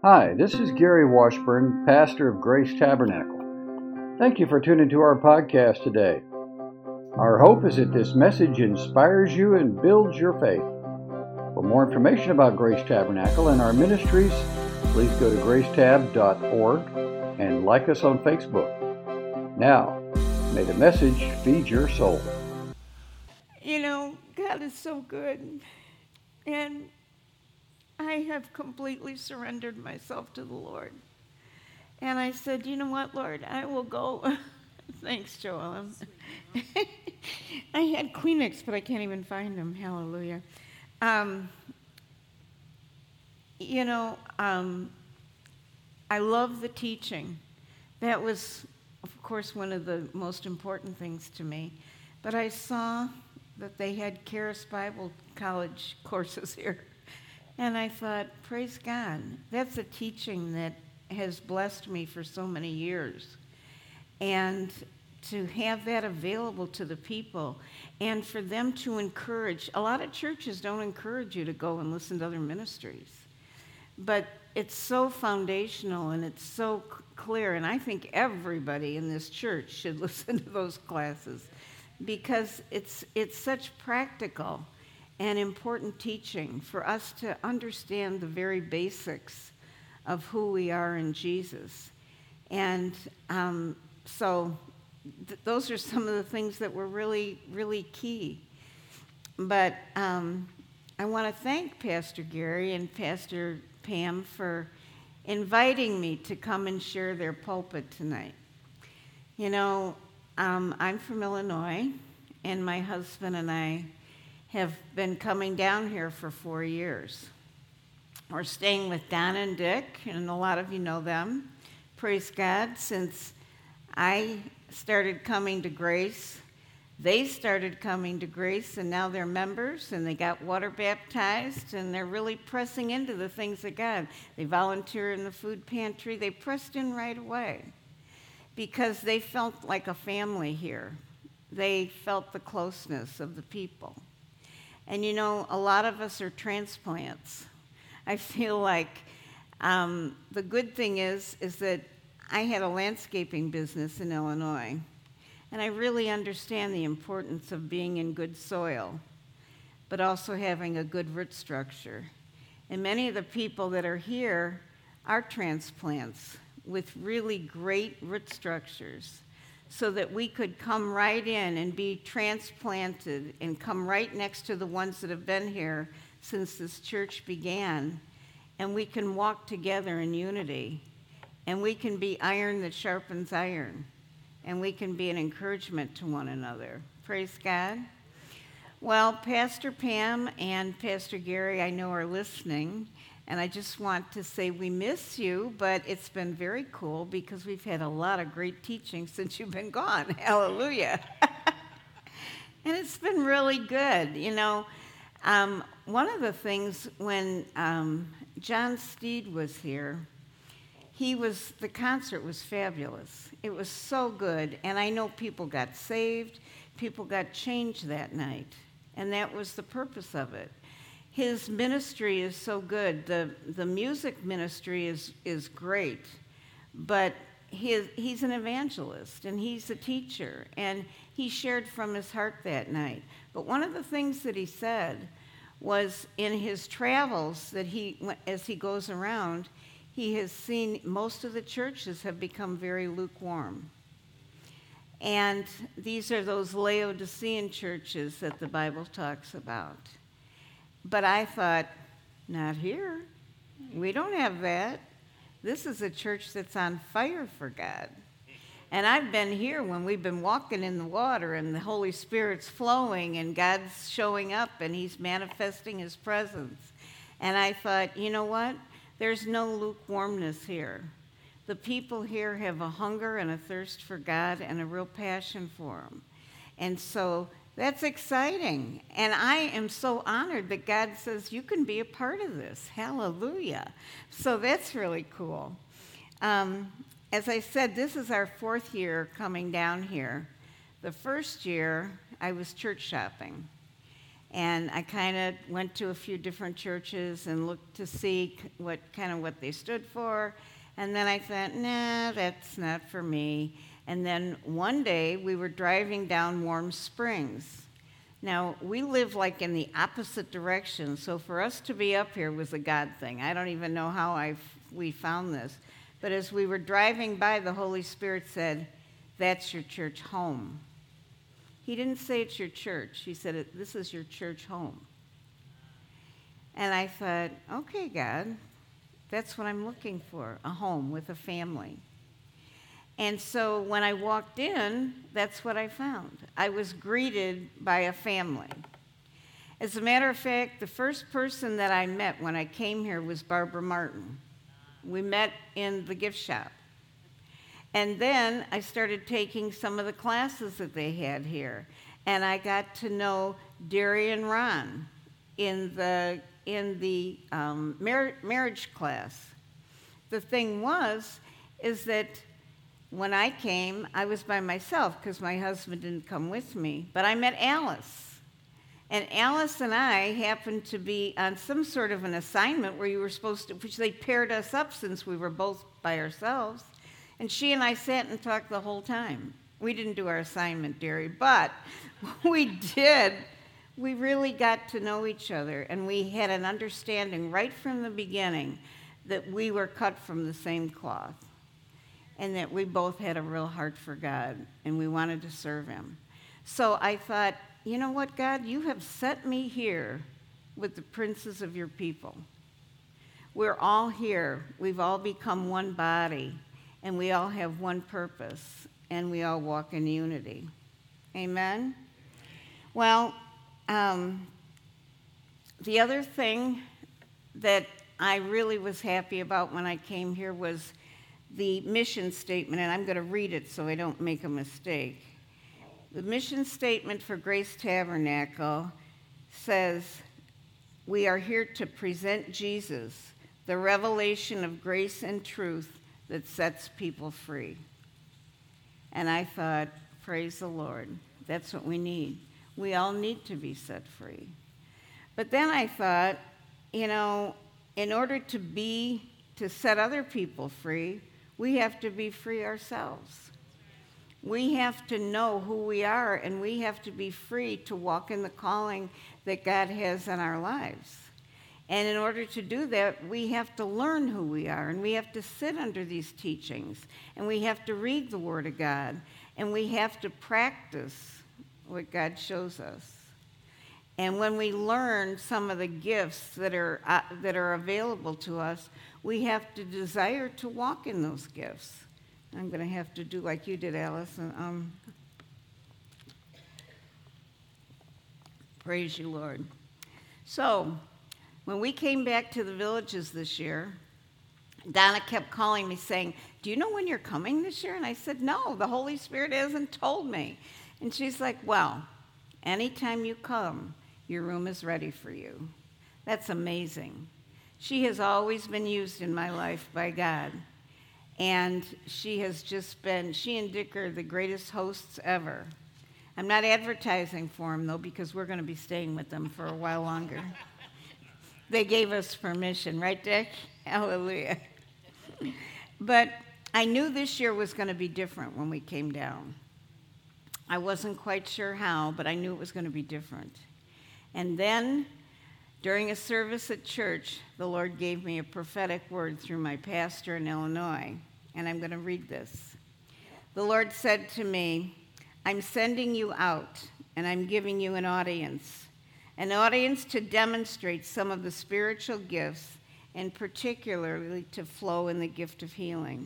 Hi, this is Gary Washburn, pastor of Grace Tabernacle. Thank you for tuning to our podcast today. Our hope is that this message inspires you and builds your faith. For more information about Grace Tabernacle and our ministries, please go to gracetab.org and like us on Facebook. Now, may the message feed your soul. You know, God is so good, and I have completely surrendered myself to the Lord. And I said, you know what, Lord, I will go. Thanks, Joel. I had Kleenex, but I can't even find them. Hallelujah. I love the teaching. That was, of course, one of the most important things to me. But I saw that they had Charis Bible College courses here. And I thought, praise God, that's a teaching that has blessed me for so many years. And to have that available to the people and for them to encourage, a lot of churches don't encourage you to go and listen to other ministries. But it's so foundational and it's so clear, and I think everybody in this church should listen to those classes because it's such practical and important teaching for us to understand the very basics of who we are in Jesus. And those are some of the things that were really, really key. But I want to thank Pastor Gary and Pastor Pam for inviting me to come and share their pulpit tonight. You know, I'm from Illinois, and my husband and I have been coming down here for 4 years. We're staying with Don and Dick, and a lot of you know them. Praise God, since I started coming to Grace, they started coming to Grace, and now they're members, and they got water baptized, and they're really pressing into the things of God. They volunteer in the food pantry. They pressed in right away because they felt like a family here. They felt the closeness of the people. And you know, a lot of us are transplants. I feel like the good thing is that I had a landscaping business in Illinois, and I really understand the importance of being in good soil, but also having a good root structure. And many of the people that are here are transplants with really great root structures, so that we could come right in and be transplanted and come right next to the ones that have been here since this church began, and we can walk together in unity, and we can be iron that sharpens iron, and we can be an encouragement to one another. Praise God. Well, Pastor Pam and Pastor Gary, I know, are listening, and I just want to say we miss you, but it's been very cool because we've had a lot of great teaching since you've been gone. Hallelujah. And it's been really good. You know, one of the things when John Steed was here, the concert was fabulous. It was so good, and I know people got saved, people got changed that night, and that was the purpose of it. His ministry is so good. The music ministry is great, but he's an evangelist, and he's a teacher, and he shared from his heart that night. But one of the things that he said was in his travels that as he goes around, he has seen most of the churches have become very lukewarm. And these are those Laodicean churches that the Bible talks about. But I thought, not here. We don't have that. This is a church that's on fire for God. And I've been here when we've been walking in the water and the Holy Spirit's flowing and God's showing up and he's manifesting his presence. And I thought, you know what? There's no lukewarmness here. The people here have a hunger and a thirst for God and a real passion for him. And so that's exciting. And I am so honored that God says you can be a part of this. Hallelujah. So that's really cool. As I said, this is our 4th year coming down here. The first year, I was church shopping. And I kind of went to a few different churches and looked to see what they stood for. And then I thought, nah, that's not for me. And then one day we were driving down Warm Springs. Now, we live like in the opposite direction, so for us to be up here was a God thing. I don't even know how we found this. But as we were driving by, the Holy Spirit said, "That's your church home." He didn't say it's your church. He said, "This is your church home." And I thought, okay, God, that's what I'm looking for, a home with a family. And so when I walked in, that's what I found. I was greeted by a family. As a matter of fact, the first person that I met when I came here was Barbara Martin. We met in the gift shop. And then I started taking some of the classes that they had here. And I got to know Darian Ron in the marriage class. The thing is that when I came, I was by myself because my husband didn't come with me. But I met Alice. And Alice and I happened to be on some sort of an assignment where which they paired us up since we were both by ourselves. And she and I sat and talked the whole time. We didn't do our assignment, dearie, but we did. We really got to know each other, and we had an understanding right from the beginning that we were cut from the same cloth and that we both had a real heart for God, and we wanted to serve him. So I thought, you know what, God, you have set me here with the princes of your people. We're all here. We've all become one body, and we all have one purpose, and we all walk in unity. Amen? Well, the other thing that I really was happy about when I came here was the mission statement, and I'm going to read it so I don't make a mistake. The mission statement for Grace Tabernacle says, "We are here to present Jesus, the revelation of grace and truth that sets people free." And I thought, praise the Lord, that's what we need. We all need to be set free. But then I thought, in order to set other people free, we have to be free ourselves. We have to know who we are, and we have to be free to walk in the calling that God has in our lives. And in order to do that, we have to learn who we are, and we have to sit under these teachings, and we have to read the Word of God, and we have to practice what God shows us. And when we learn some of the gifts that are available to us, we have to desire to walk in those gifts. I'm going to have to do like you did, Alice. Praise you, Lord. So, when we came back to the villages this year, Donna kept calling me saying, "Do you know when you're coming this year?" And I said, "No, the Holy Spirit hasn't told me." And she's like, "Well, anytime you come, your room is ready for you." That's amazing. She has always been used in my life by God. And she and Dick are the greatest hosts ever. I'm not advertising for them, though, because we're going to be staying with them for a while longer. They gave us permission, right, Dick? Hallelujah. But I knew this year was going to be different when we came down. I wasn't quite sure how, but I knew it was going to be different. And then, during a service at church, the Lord gave me a prophetic word through my pastor in Illinois, and I'm going to read this. The Lord said to me, "I'm sending you out, and I'm giving you an audience to demonstrate some of the spiritual gifts, and particularly to flow in the gift of healing."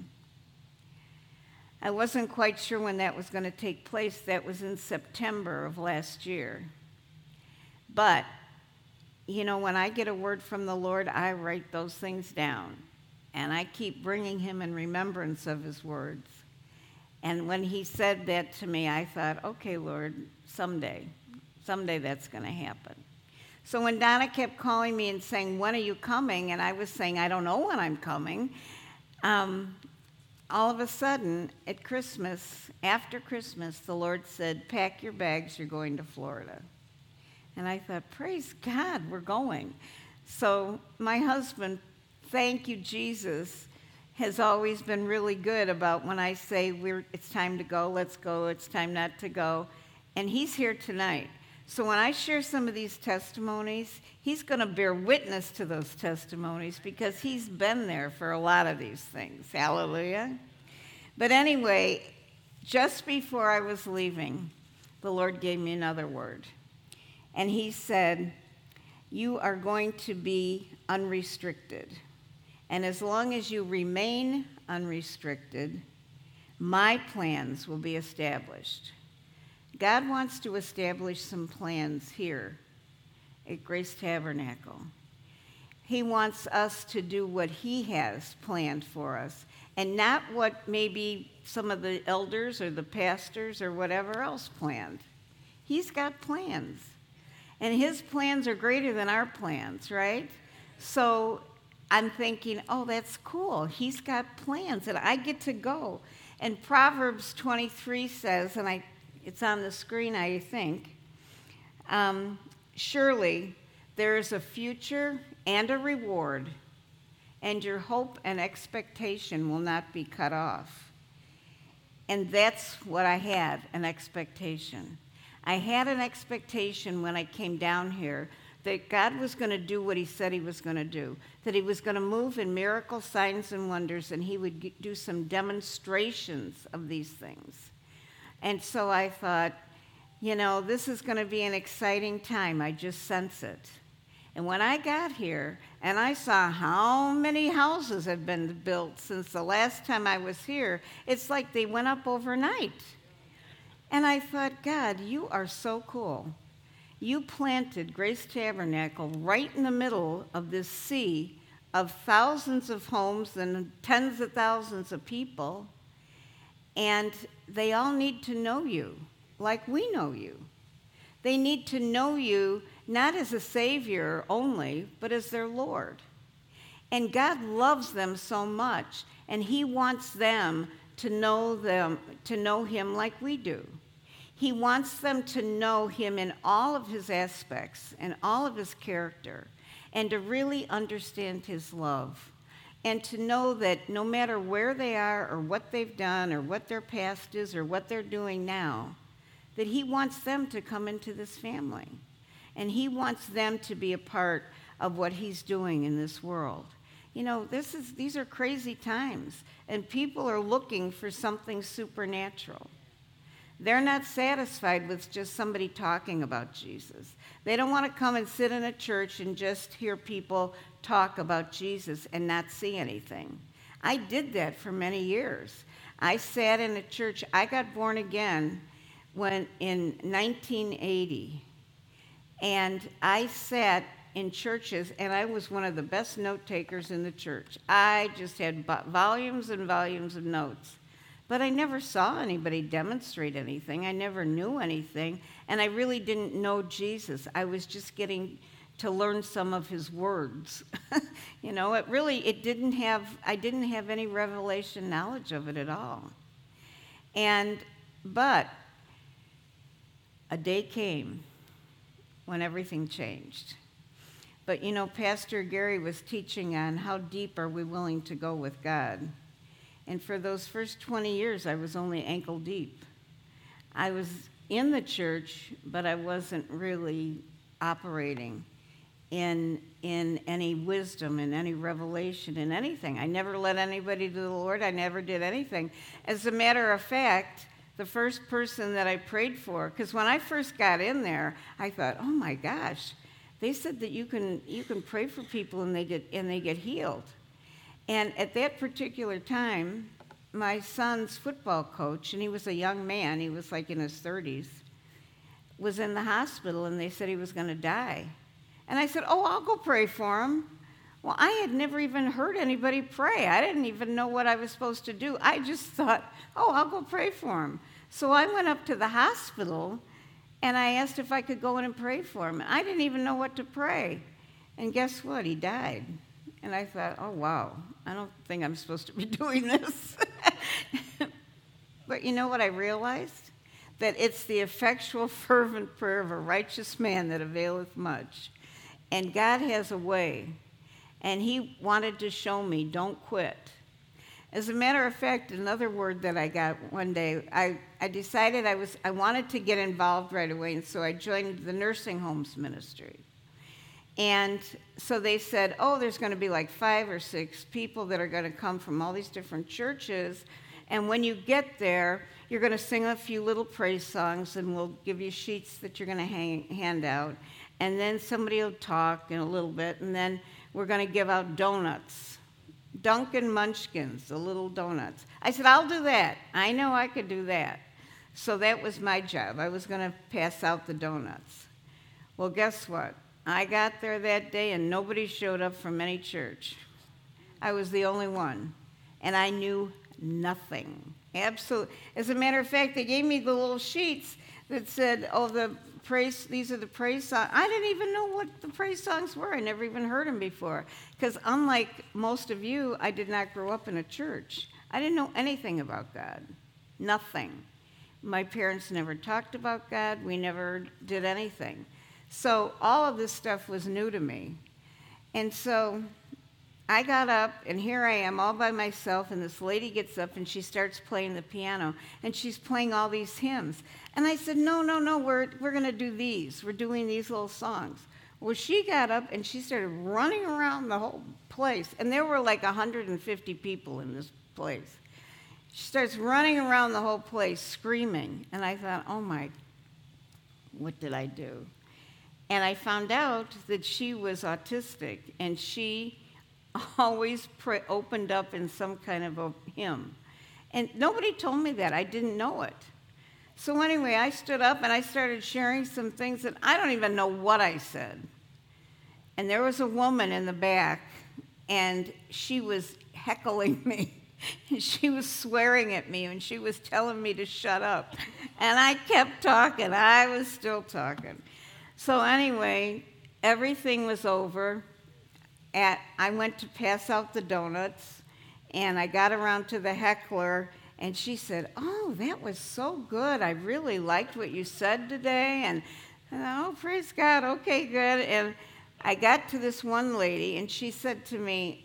I wasn't quite sure when that was going to take place. That was in September of last year. But, when I get a word from the Lord, I write those things down. And I keep bringing him in remembrance of his words. And when he said that to me, I thought, okay, Lord, someday that's going to happen. So when Donna kept calling me and saying, "When are you coming?" and I was saying, "I don't know when I'm coming," all of a sudden, after Christmas, the Lord said, "Pack your bags, you're going to Florida." And I thought, praise God, we're going. So my husband, thank you, Jesus, has always been really good about when I say it's time to go, let's go, it's time not to go. And he's here tonight. So when I share some of these testimonies, he's going to bear witness to those testimonies because he's been there for a lot of these things. Hallelujah. But anyway, just before I was leaving, the Lord gave me another word. And he said, you are going to be unrestricted. And as long as you remain unrestricted, my plans will be established. God wants to establish some plans here at Grace Tabernacle. He wants us to do what he has planned for us, and not what maybe some of the elders or the pastors or whatever else planned. He's got plans, and his plans are greater than our plans, right? So I'm thinking, oh, that's cool. He's got plans, and I get to go. And Proverbs 23 says, and it's on the screen, I think, surely there is a future and a reward, and your hope and expectation will not be cut off. And that's what I had, an expectation. I had an expectation when I came down here that God was going to do what he said he was going to do, that he was going to move in miracles, signs, and wonders, and he would do some demonstrations of these things. And so I thought, this is going to be an exciting time. I just sense it. And when I got here and I saw how many houses had been built since the last time I was here, it's like they went up overnight. And I thought, God, you are so cool. You planted Grace Tabernacle right in the middle of this sea of thousands of homes and tens of thousands of people, and they all need to know you like we know you. They need to know you not as a Savior only, but as their Lord. And God loves them so much, and he wants them to know him like we do. He wants them to know him in all of his aspects and all of his character, and to really understand his love, and to know that no matter where they are or what they've done or what their past is or what they're doing now, that he wants them to come into this family. And he wants them to be a part of what he's doing in this world. These are crazy times, and people are looking for something supernatural. They're not satisfied with just somebody talking about Jesus. They don't want to come and sit in a church and just hear people talk about Jesus and not see anything. I did that for many years. I sat in a church. I got born again in 1980. And I sat in churches, and I was one of the best note takers in the church. I just had volumes and volumes of notes. But I never saw anybody demonstrate anything. I never knew anything. And I really didn't know Jesus. I was just getting to learn some of his words. I didn't have any revelation knowledge of it at all. But a day came when everything changed. But Pastor Gary was teaching on how deep are we willing to go with God. And for those first 20 years, I was only ankle deep. I was in the church, but I wasn't really operating in any wisdom, in any revelation, in anything. I never led anybody to the Lord. I never did anything. As a matter of fact, the first person that I prayed for, because when I first got in there, I thought, oh my gosh, they said that you can pray for people and they get healed. And at that particular time, my son's football coach, and he was a young man, he was like in his 30s, was in the hospital, and they said he was going to die. And I said, oh, I'll go pray for him. Well, I had never even heard anybody pray. I didn't even know what I was supposed to do. I just thought, oh, I'll go pray for him. So I went up to the hospital, and I asked if I could go in and pray for him. I didn't even know what to pray. And guess what? He died. And I thought, oh, wow, I don't think I'm supposed to be doing this. But you know what I realized? that it's the effectual, fervent prayer of a righteous man that availeth much. And God has a way, and he wanted to show me, don't quit. As a matter of fact, another word that I got one day, I decided I wanted to get involved right away, and so I joined the nursing homes ministry. And so they said, oh, there's going to be like 5 or 6 people that are going to come from all these different churches, and when you get there, you're going to sing a few little praise songs, and we'll give you sheets that you're going to hand out, and then somebody will talk in a little bit, and then we're going to give out donuts. Dunkin' Munchkins, the little donuts. I said, I'll do that. I know I could do that. So that was my job. I was going to pass out the donuts. Well, guess what? I got there that day and nobody showed up from any church. I was the only one. And I knew nothing. Absolutely. As a matter of fact, they gave me the little sheets that said, oh, these are the praise songs. I didn't even know what the praise songs were. I never even heard them before. Because unlike most of you, I did not grow up in a church. I didn't know anything about God. Nothing. My parents never talked about God. We never did anything. So all of this stuff was new to me. And so I got up, and here I am all by myself, and this lady gets up, and she starts playing the piano, and she's playing all these hymns. And I said, no, we're going to do these. We're doing these little songs. Well, she got up, and she started running around the whole place, and there were like 150 people in this place. She starts running around the whole place, screaming, and I thought, oh my, what did I do? And I found out that she was autistic, and she always opened up in some kind of a hymn. And nobody told me that. I didn't know it. So anyway, I stood up and I started sharing some things that I don't even know what I said. And there was a woman in the back, and she was heckling me. She was swearing at me, and she was telling me to shut up. And I kept talking. I was still talking. So anyway, everything was over. I went to pass out the donuts, and I got around to the heckler, and she said, oh, that was so good. I really liked what you said today. And oh, praise God, okay, good. And I got to this one lady, and she said to me,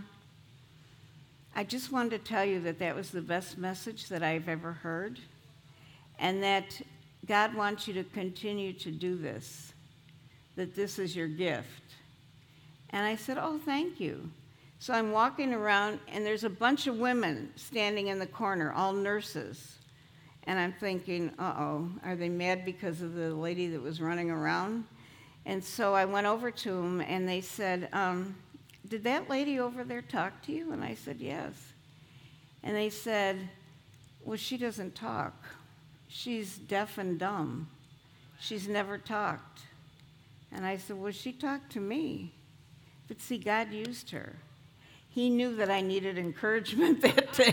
I just wanted to tell you that was the best message that I've ever heard, and that God wants you to continue to do this, that this is your gift. And I said, oh, thank you. So I'm walking around, and there's a bunch of women standing in the corner, all nurses. And I'm thinking, uh-oh, are they mad because of the lady that was running around? And so I went over to them, and they said, did that lady over there talk to you? And I said, yes. And they said, well, she doesn't talk. She's deaf and dumb. She's never talked. And I said, well, she talked to me. But see, God used her. He knew that I needed encouragement that day.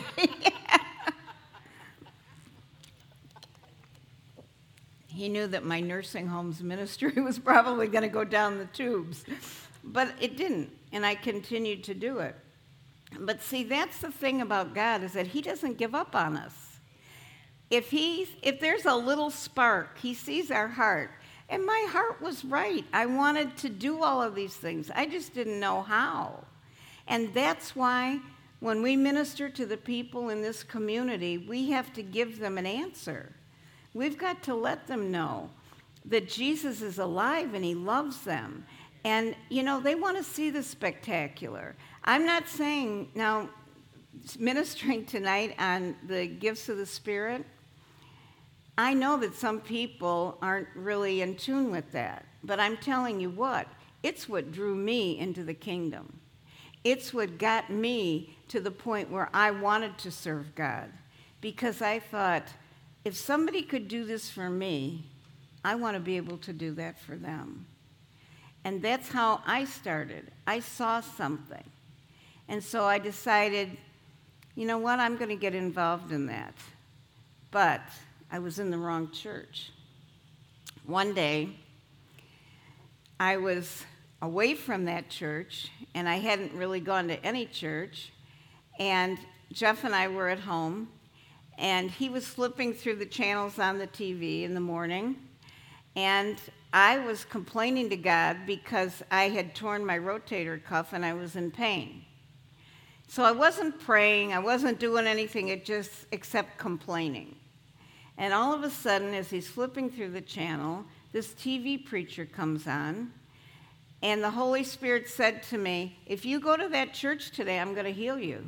He knew that my nursing homes ministry was probably going to go down the tubes. But it didn't, and I continued to do it. But see, that's the thing about God, is that he doesn't give up on us. If there's a little spark, he sees our heart. And my heart was right. I wanted to do all of these things. I just didn't know how. And that's why when we minister to the people in this community, we have to give them an answer. We've got to let them know that Jesus is alive and he loves them. And, they want to see the spectacular. I'm not saying, now, ministering tonight on the gifts of the Spirit, I know that some people aren't really in tune with that, but I'm telling you what, it's what drew me into the kingdom. It's what got me to the point where I wanted to serve God, because I thought, if somebody could do this for me, I want to be able to do that for them. And that's how I started. I saw something. And so I decided, you know what, I'm going to get involved in that. But I was in the wrong church. One day, I was away from that church, and I hadn't really gone to any church, and Jeff and I were at home, And he was flipping through the channels on the TV in the morning, and I was complaining to God because I had torn my rotator cuff and I was in pain. So I wasn't praying, I wasn't doing anything, except complaining. And all of a sudden, as he's flipping through the channel, this TV preacher comes on, and the Holy Spirit said to me, if you go to that church today, I'm going to heal you.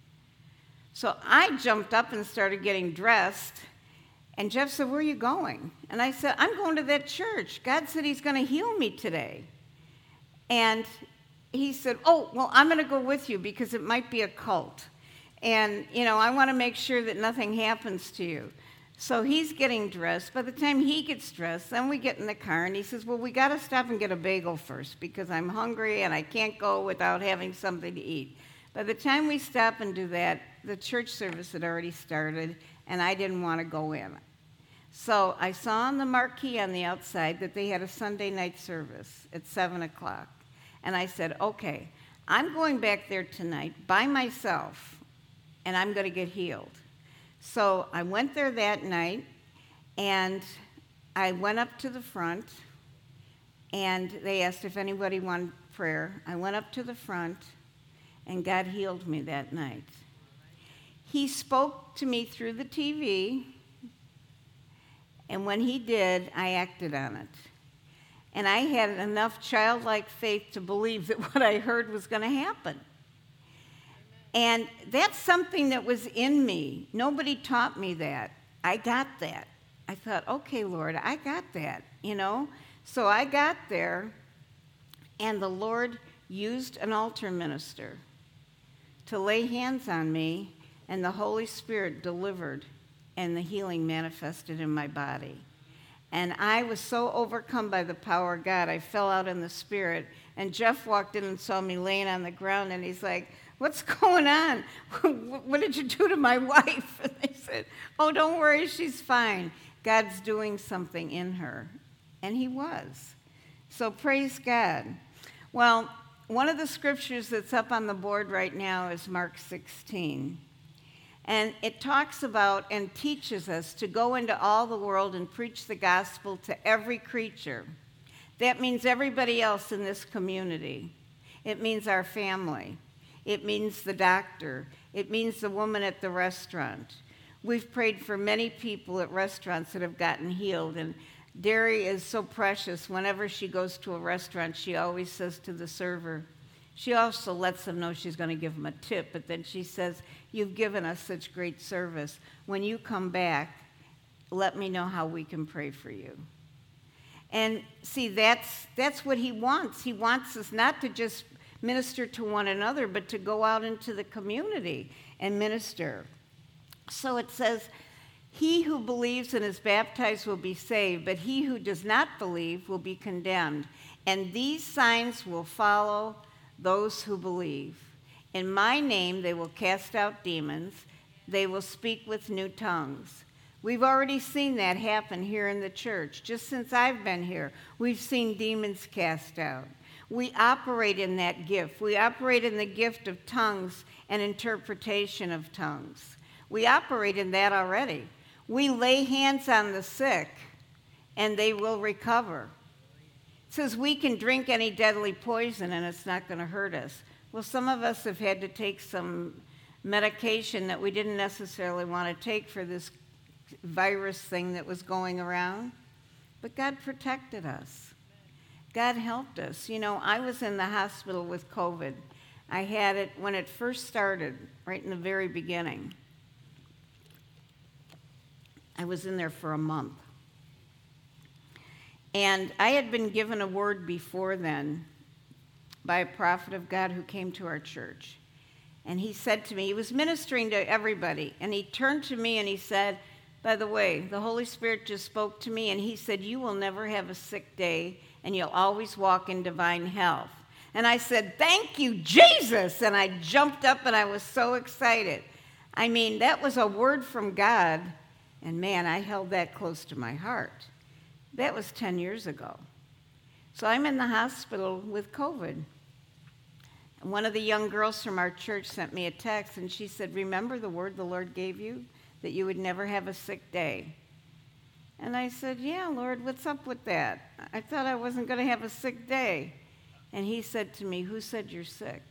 So I jumped up and started getting dressed, and Jeff said, where are you going? And I said, I'm going to that church. God said he's going to heal me today. And he said, oh, well, I'm going to go with you because it might be a cult. And, I want to make sure that nothing happens to you. So he's getting dressed. By the time he gets dressed, then we get in the car, and he says, well, we got to stop and get a bagel first because I'm hungry and I can't go without having something to eat. By the time we stop and do that, the church service had already started, and I didn't want to go in. So I saw on the marquee on the outside that they had a Sunday night service at 7 o'clock. And I said, okay, I'm going back there tonight by myself, and I'm going to get healed. So I went there that night, and I went up to the front, and they asked if anybody wanted prayer. I went up to the front, and God healed me that night. He spoke to me through the TV, and when he did, I acted on it. And I had enough childlike faith to believe that what I heard was going to happen. And that's something that was in me. Nobody taught me that. I got that. I thought, okay, Lord, I got that, So I got there, and the Lord used an altar minister to lay hands on me, and the Holy Spirit delivered, and the healing manifested in my body. And I was so overcome by the power of God, I fell out in the Spirit. And Jeff walked in and saw me laying on the ground, and he's like, what's going on? What did you do to my wife? And I said, oh, don't worry, she's fine. God's doing something in her. And he was. So praise God. Well, one of the scriptures that's up on the board right now is Mark 16. And it talks about and teaches us to go into all the world and preach the gospel to every creature. That means everybody else in this community. It means our family. It means the doctor. It means the woman at the restaurant. We've prayed for many people at restaurants that have gotten healed. And Derry is so precious. Whenever she goes to a restaurant, she always says to the server, she also lets them know she's going to give them a tip, but then she says, you've given us such great service. When you come back, let me know how we can pray for you. And see, that's what he wants. He wants us not to just minister to one another, but to go out into the community and minister. So it says, he who believes and is baptized will be saved, but he who does not believe will be condemned. And these signs will follow those who believe. In my name they will cast out demons. They will speak with new tongues. We've already seen that happen here in the church. Just since I've been here, we've seen demons cast out. We operate in that gift. We operate in the gift of tongues and interpretation of tongues. We operate in that already. We lay hands on the sick, and they will recover. It says we can drink any deadly poison and it's not going to hurt us. Well, some of us have had to take some medication that we didn't necessarily want to take for this virus thing that was going around, but God protected us. God helped us. I was in the hospital with COVID. I had it when it first started, right in the very beginning. I was in there for a month. And I had been given a word before then by a prophet of God who came to our church. And he said to me, he was ministering to everybody, and he turned to me and he said, by the way, the Holy Spirit just spoke to me, and he said, you will never have a sick day, and you'll always walk in divine health. And I said, thank you, Jesus! And I jumped up and I was so excited. I mean, that was a word from God, and man, I held that close to my heart. That was 10 years ago. So I'm in the hospital with COVID. And one of the young girls from our church sent me a text, and she said, remember the word the Lord gave you? that you would never have a sick day. And I said, yeah, Lord, what's up with that? I thought I wasn't going to have a sick day. And he said to me, who said you're sick?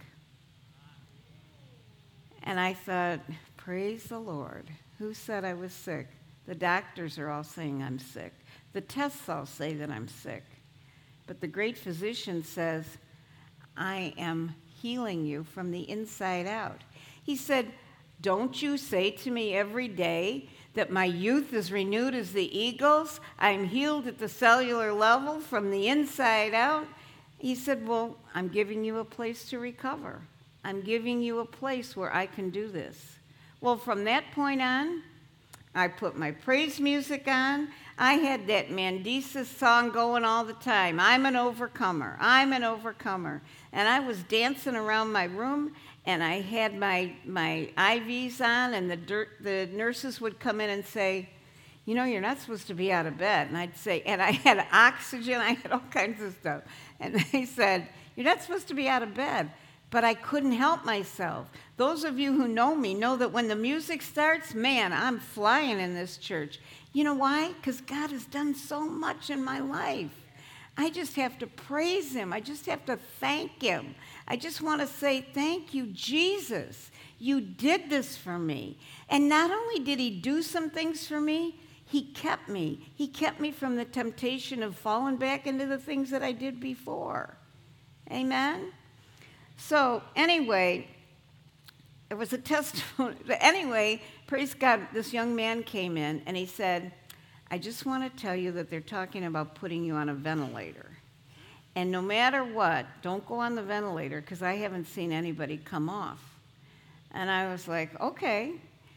And I thought, praise the Lord. Who said I was sick? The doctors are all saying I'm sick. The tests all say that I'm sick. But the great physician says, I am healing you from the inside out. He said, don't you say to me every day that my youth is renewed as the eagles? I'm healed at the cellular level from the inside out. He said, well, I'm giving you a place to recover. I'm giving you a place where I can do this. Well, from that point on, I put my praise music on. I had that Mandisa song going all the time. I'm an overcomer. I'm an overcomer. And I was dancing around my room, and I had my IVs on, and the nurses would come in and say, you know, you're not supposed to be out of bed. And I'd say, and I had oxygen, I had all kinds of stuff. And they said, you're not supposed to be out of bed. But I couldn't help myself. Those of you who know me know that when the music starts, man, I'm flying in this church. You know why? Because God has done so much in my life. I just have to praise him. I just have to thank him. I just want to say, thank you, Jesus. You did this for me. And not only did he do some things for me, he kept me. He kept me from the temptation of falling back into the things that I did before. Amen? So anyway, it was a testimony. But anyway, praise God, this young man came in and he said, I just want to tell you that they're talking about putting you on a ventilator. And no matter what, don't go on the ventilator because I haven't seen anybody come off. And I was like, okay.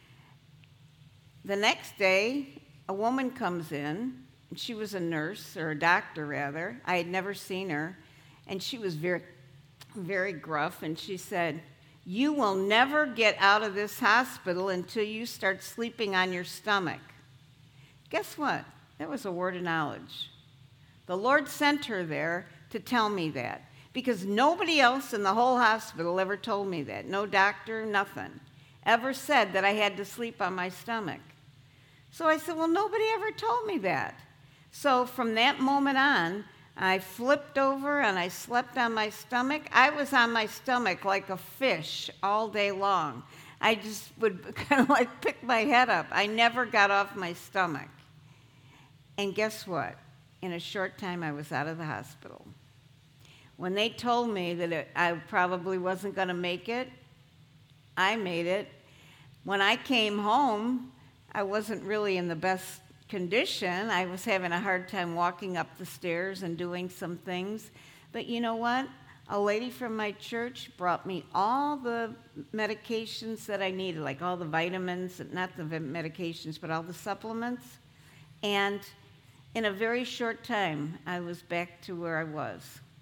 The next day, a woman comes in, and she was a nurse, or a doctor rather. I had never seen her, and she was very, very gruff, and she said, you will never get out of this hospital until you start sleeping on your stomach. Guess what? That was a word of knowledge. The Lord sent her there to tell me that, because nobody else in the whole hospital ever told me that. No doctor, nothing, ever said that I had to sleep on my stomach. So I said, well, nobody ever told me that. So from that moment on, I flipped over and I slept on my stomach. I was on my stomach like a fish all day long. I just would kind of like pick my head up. I never got off my stomach. And guess what? In a short time, I was out of the hospital. When they told me that I probably wasn't going to make it, I made it. When I came home, I wasn't really in the best condition. I was having a hard time walking up the stairs and doing some things. But you know what? A lady from my church brought me all the medications that I needed, like all the vitamins, not the medications, but all the supplements. And in a very short time, I was back to where I was.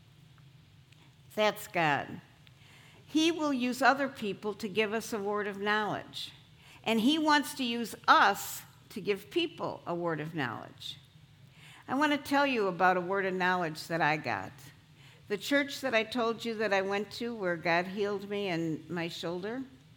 That's God. He will use other people to give us a word of knowledge. And he wants to use us to give people a word of knowledge. I want to tell you about a word of knowledge that I got. The church that I told you that I went to where God healed me and my shoulder,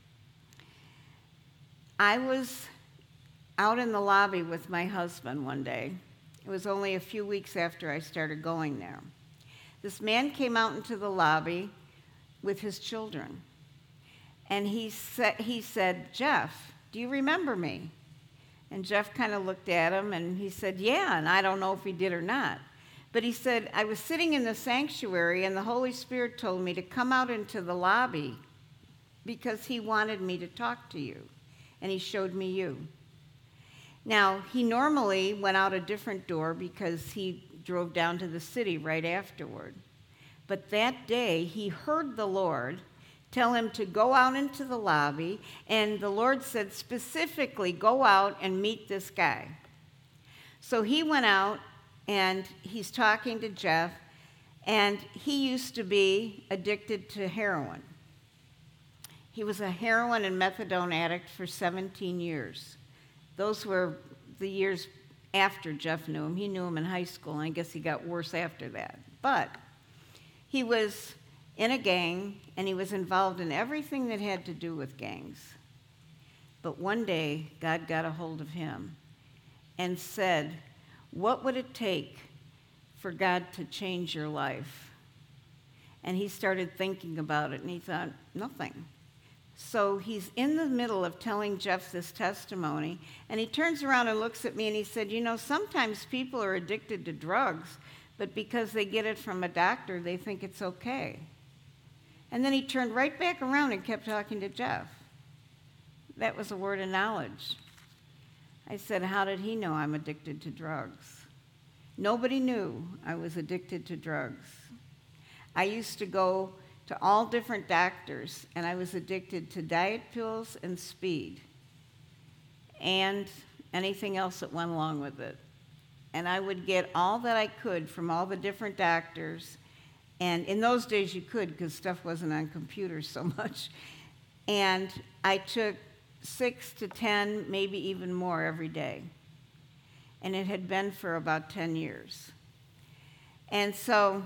I was out in the lobby with my husband one day. It was only a few weeks after I started going there. This man came out into the lobby with his children. And he said, Jeff, do you remember me? And Jeff kind of looked at him and he said, yeah, and I don't know if he did or not. But he said, I was sitting in the sanctuary and the Holy Spirit told me to come out into the lobby because he wanted me to talk to you. And he showed me you. Now, he normally went out a different door because he drove down to the city right afterward. But that day, he heard the Lord tell him to go out into the lobby, and the Lord said specifically, go out and meet this guy. So he went out, and he's talking to Jeff, and he used to be addicted to heroin. He was a heroin and methadone addict for 17 years. Those were the years after Jeff knew him. He knew him in high school, and I guess he got worse after that. But he was in a gang, and he was involved in everything that had to do with gangs. But one day, God got a hold of him and said, what would it take for God to change your life? And he started thinking about it, and he thought, nothing. So he's in the middle of telling Jeff this testimony, and he turns around and looks at me, and he said, sometimes people are addicted to drugs, but because they get it from a doctor, they think it's okay. And then he turned right back around and kept talking to Jeff. That was a word of knowledge. I said, how did he know I'm addicted to drugs? Nobody knew I was addicted to drugs. I used to go to all different doctors, and I was addicted to diet pills and speed and anything else that went along with it. And I would get all that I could from all the different doctors. And in those days you could, because stuff wasn't on computers so much. And I took 6 to 10, maybe even more every day. And it had been for about 10 years. And so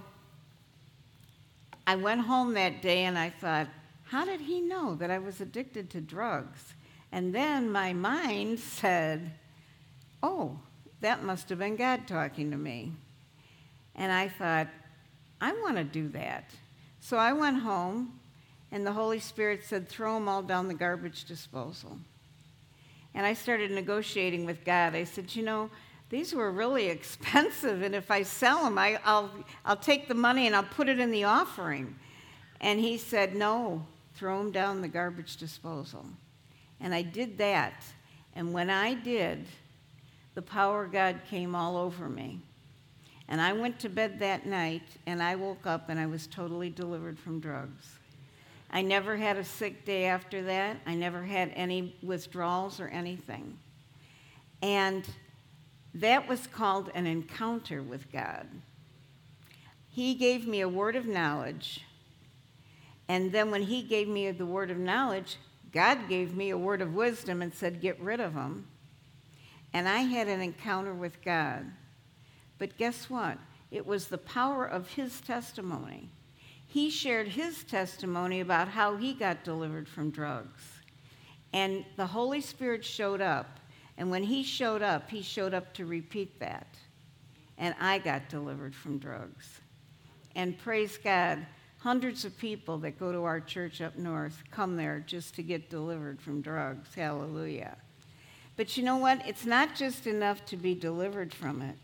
I went home that day and I thought, how did he know that I was addicted to drugs? And then my mind said, oh, that must have been God talking to me. And I thought, I want to do that. So I went home, and the Holy Spirit said, throw them all down the garbage disposal. And I started negotiating with God. I said, these were really expensive, and if I sell them, I'll take the money and I'll put it in the offering. And he said, no, throw them down the garbage disposal. And I did that. And when I did, the power of God came all over me. And I went to bed that night, and I woke up, and I was totally delivered from drugs. I never had a sick day after that. I never had any withdrawals or anything. And that was called an encounter with God. He gave me a word of knowledge, and then when he gave me the word of knowledge, God gave me a word of wisdom and said, get rid of them. And I had an encounter with God. But guess what? It was the power of his testimony. He shared his testimony about how he got delivered from drugs. And the Holy Spirit showed up. And when he showed up to repeat that. And I got delivered from drugs. And praise God, hundreds of people that go to our church up north come there just to get delivered from drugs. Hallelujah. But you know what? It's not just enough to be delivered from it.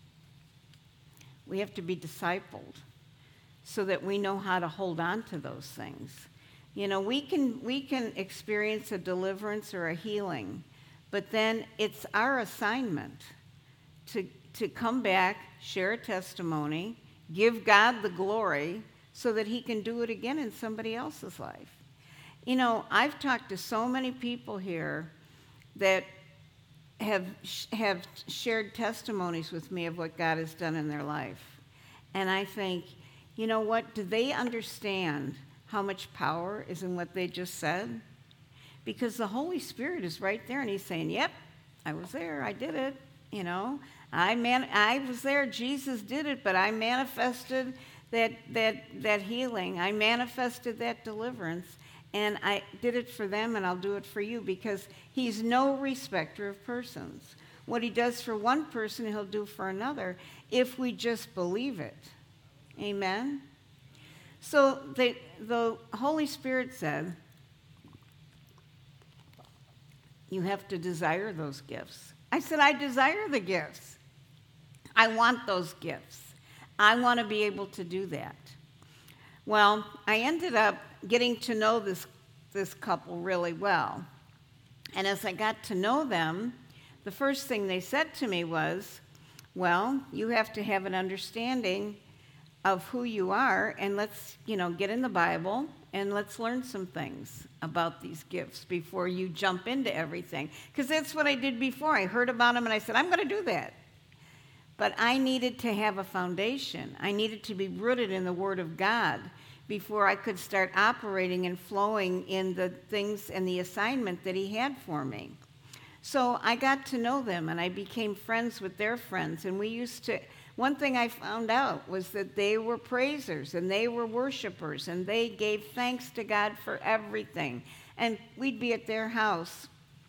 We have to be discipled so that we know how to hold on to those things. We can experience a deliverance or a healing, but then it's our assignment to come back, share a testimony, give God the glory so that he can do it again in somebody else's life. I've talked to so many people here that have shared testimonies with me of what God has done in their life. And I think, you know what? Do they understand how much power is in what they just said? Because the Holy Spirit is right there, and he's saying, yep, I was there, I did it, I was there, Jesus did it, but I manifested that healing. I manifested that deliverance. And I did it for them, and I'll do it for you, because he's no respecter of persons. What he does for one person, he'll do for another, if we just believe it. Amen? So the Holy Spirit said, you have to desire those gifts. I said, I desire the gifts. I want those gifts. I want to be able to do that. Well, I ended up getting to know this couple really well. And as I got to know them, the first thing they said to me was, well, you have to have an understanding of who you are, and let's, get in the Bible, and let's learn some things about these gifts before you jump into everything. Because that's what I did before. I heard about them, and I said, I'm going to do that. But I needed to have a foundation. I needed to be rooted in the Word of God before I could start operating and flowing in the things and the assignment that he had for me. So I got to know them, and I became friends with their friends. And one thing I found out was that they were praisers, and they were worshipers, and they gave thanks to God for everything. And we'd be at their house,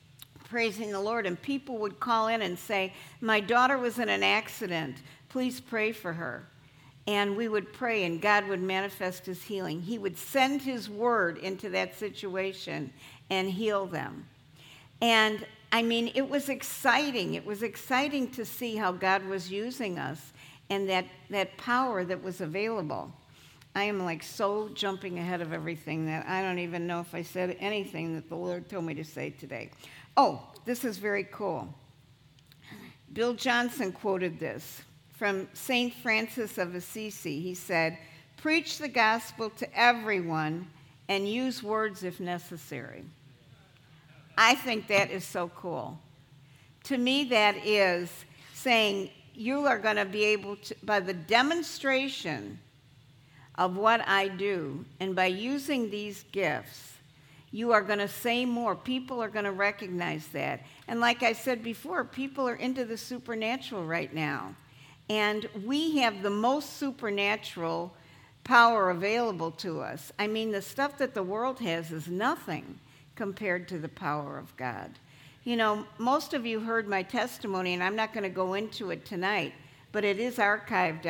praising the Lord, and people would call in and say, my daughter was in an accident. Please pray for her. And we would pray, and God would manifest his healing. He would send his word into that situation and heal them. And I mean, it was exciting. It was exciting to see how God was using us and that power that was available. I am like so jumping ahead of everything that I don't even know if I said anything that the Lord told me to say today. Oh, this is very cool. Bill Johnson quoted this from St. Francis of Assisi. He said, preach the gospel to everyone and use words if necessary. I think that is so cool. To me, that is saying you are going to be able to, by the demonstration of what I do, and by using these gifts, you are going to say more. People are going to recognize that. And like I said before, people are into the supernatural right now. And we have the most supernatural power available to us. I mean, the stuff that the world has is nothing compared to the power of God. You know, most of you heard my testimony, and I'm not going to go into it tonight, but it is archived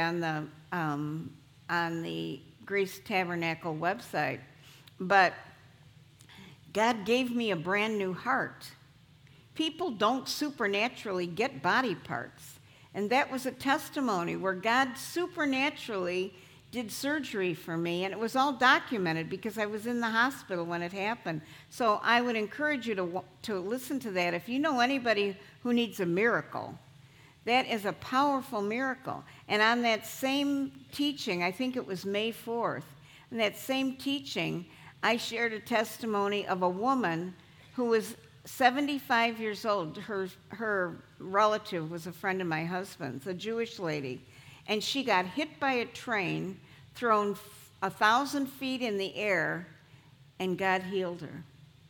on the Grace Tabernacle website. But God gave me a brand new heart. People don't supernaturally get body parts. And that was a testimony where God supernaturally did surgery for me, and it was all documented because I was in the hospital when it happened. So I would encourage you to listen to that. If you know anybody who needs a miracle, that is a powerful miracle. And on that same teaching, I think it was May 4th, in that same teaching, I shared a testimony of a woman who was 75 years old. Her relative was a friend of my husband's, a Jewish lady. And she got hit by a train, thrown 1,000 feet in the air, and God healed her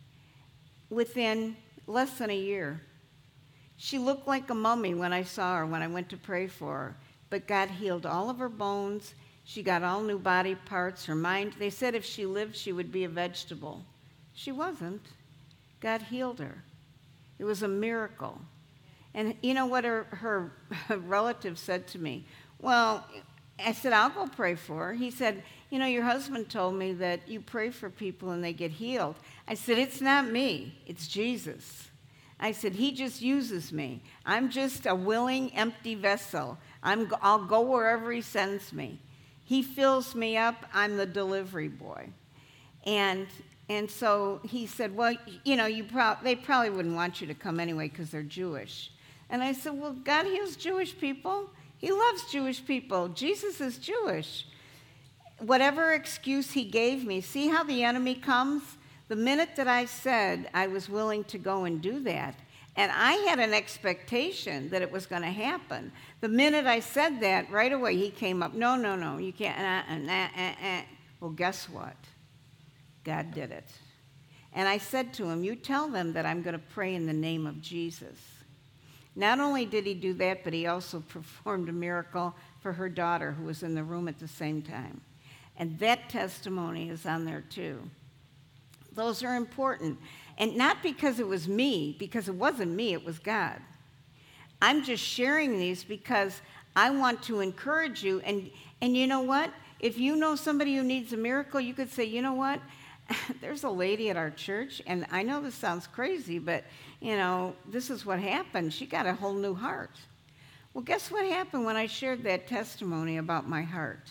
within less than a year. She looked like a mummy when I saw her, when I went to pray for her. But God healed all of her bones. She got all new body parts, her mind. They said if she lived, she would be a vegetable. She wasn't. God healed her. It was a miracle. And you know what her relative said to me? Well, I said, I'll go pray for her. He said, you know, your husband told me that you pray for people and they get healed. I said, it's not me. It's Jesus. I said, he just uses me. I'm just a willing, empty vessel. I'll go wherever he sends me. He fills me up. I'm the delivery boy. And so he said, well, you know, they probably wouldn't want you to come anyway because they're Jewish. And I said, well, God heals Jewish people. He loves Jewish people. Jesus is Jewish. Whatever excuse he gave me, see how the enemy comes? The minute that I said I was willing to go and do that, and I had an expectation that it was going to happen. The minute I said that, right away he came up, no, you can't. Well, guess what? God did it. And I said to him, you tell them that I'm going to pray in the name of Jesus. Not only did he do that, but he also performed a miracle for her daughter who was in the room at the same time. And that testimony is on there too. Those are important. And not because it was me, because it wasn't me, it was God. I'm just sharing these because I want to encourage you. And you know what? If you know somebody who needs a miracle, you could say, you know what? There's a lady at our church, and I know this sounds crazy, but, you know, this is what happened. She got a whole new heart. Well, guess what happened when I shared that testimony about my heart?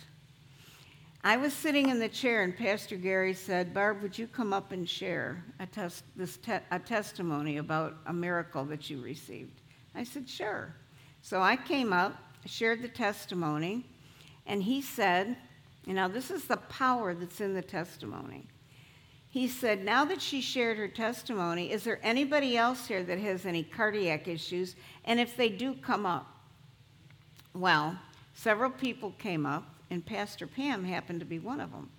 I was sitting in the chair, and Pastor Gary said, Barb, would you come up and share a testimony about a miracle that you received? I said, sure. So I came up, shared the testimony, and he said, you know, this is the power that's in the testimony. He said, now that she shared her testimony, is there anybody else here that has any cardiac issues? And if they do, come up. Well, several people came up, and Pastor Pam happened to be one of them.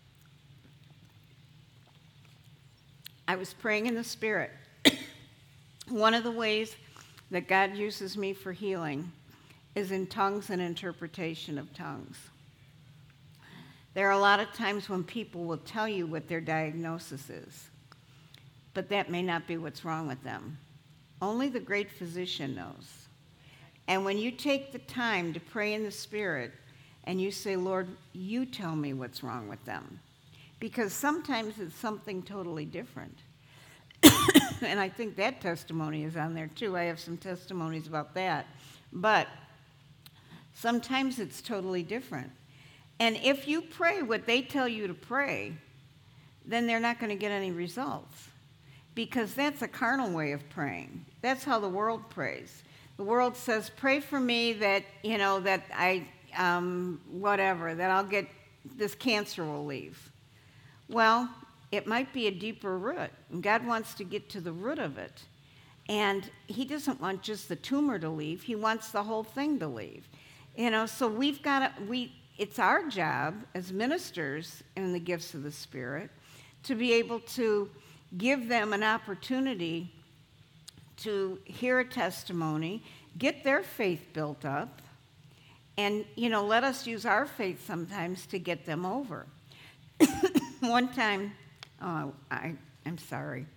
I was praying in the Spirit. One of the ways that God uses me for healing is in tongues and interpretation of tongues. There are a lot of times when people will tell you what their diagnosis is, but that may not be what's wrong with them. Only the great physician knows. And when you take the time to pray in the Spirit and you say, Lord, you tell me what's wrong with them. Because sometimes it's something totally different. And I think that testimony is on there too. I have some testimonies about that. But sometimes it's totally different. And if you pray what they tell you to pray, then they're not going to get any results. Because that's a carnal way of praying. That's how the world prays. The world says, pray for me that, that I, that I'll get, this cancer will leave. Well, it might be a deeper root. And God wants to get to the root of it. And he doesn't want just the tumor to leave. He wants the whole thing to leave. So it's our job as ministers in the gifts of the Spirit to be able to give them an opportunity to hear a testimony, get their faith built up, and, let us use our faith sometimes to get them over. One time, I'm sorry.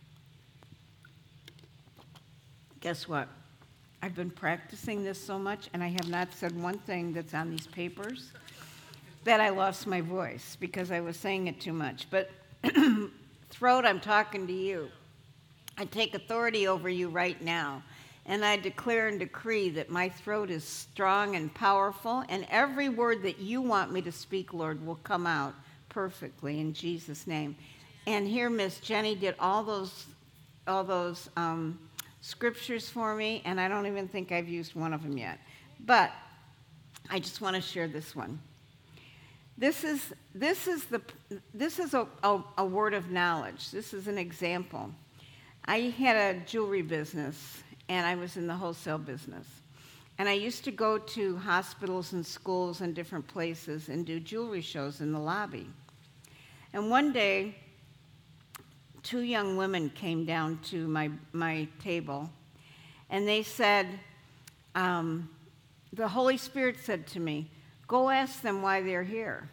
Guess what? I've been practicing this so much, and I have not said one thing that's on these papers that I lost my voice because I was saying it too much. But throat, I'm talking to you. I take authority over you right now, and I declare and decree that my throat is strong and powerful, and every word that you want me to speak, Lord, will come out perfectly in Jesus' name. And here, Miss Jenny did all those scriptures for me, and I don't even think I've used one of them yet. But I just want to share this one. This is a word of knowledge. This is an example. I had a jewelry business, and I was in the wholesale business. And I used to go to hospitals and schools and different places and do jewelry shows in the lobby. And one day, 2 young women came down to my table, and they said, the Holy Spirit said to me, go ask them why they're here.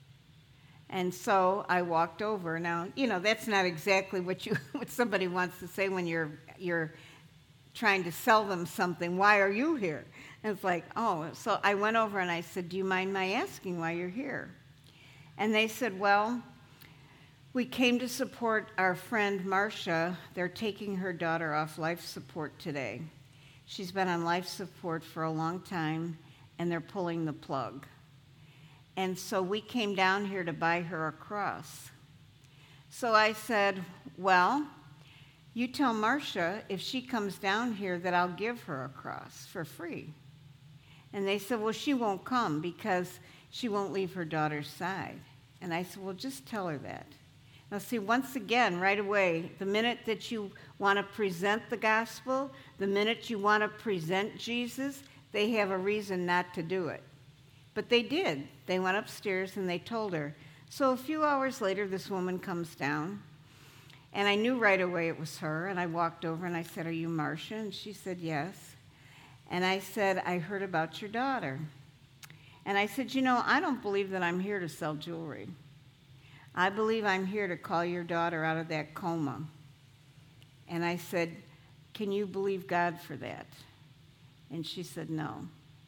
And so I walked over. Now, that's not exactly what somebody wants to say when you're trying to sell them something. Why are you here? And it's like, oh. So I went over and I said, do you mind my asking why you're here? And they said, well, we came to support our friend Marcia. They're taking her daughter off life support today. She's been on life support for a long time, and they're pulling the plug. And so we came down here to buy her a cross. So I said, well, you tell Marcia if she comes down here that I'll give her a cross for free. And they said, well, she won't come because she won't leave her daughter's side. And I said, well, just tell her that. Now, see, once again, right away, the minute that you want to present the gospel, the minute you want to present Jesus, they have a reason not to do it. But they did. They went upstairs and they told her. So a few hours later, this woman comes down, and I knew right away it was her, and I walked over and I said, are you Marcia? And she said, yes. And I said, I heard about your daughter. And I said, I don't believe that I'm here to sell jewelry. I believe I'm here to call your daughter out of that coma. And I said, can you believe God for that? And she said, no.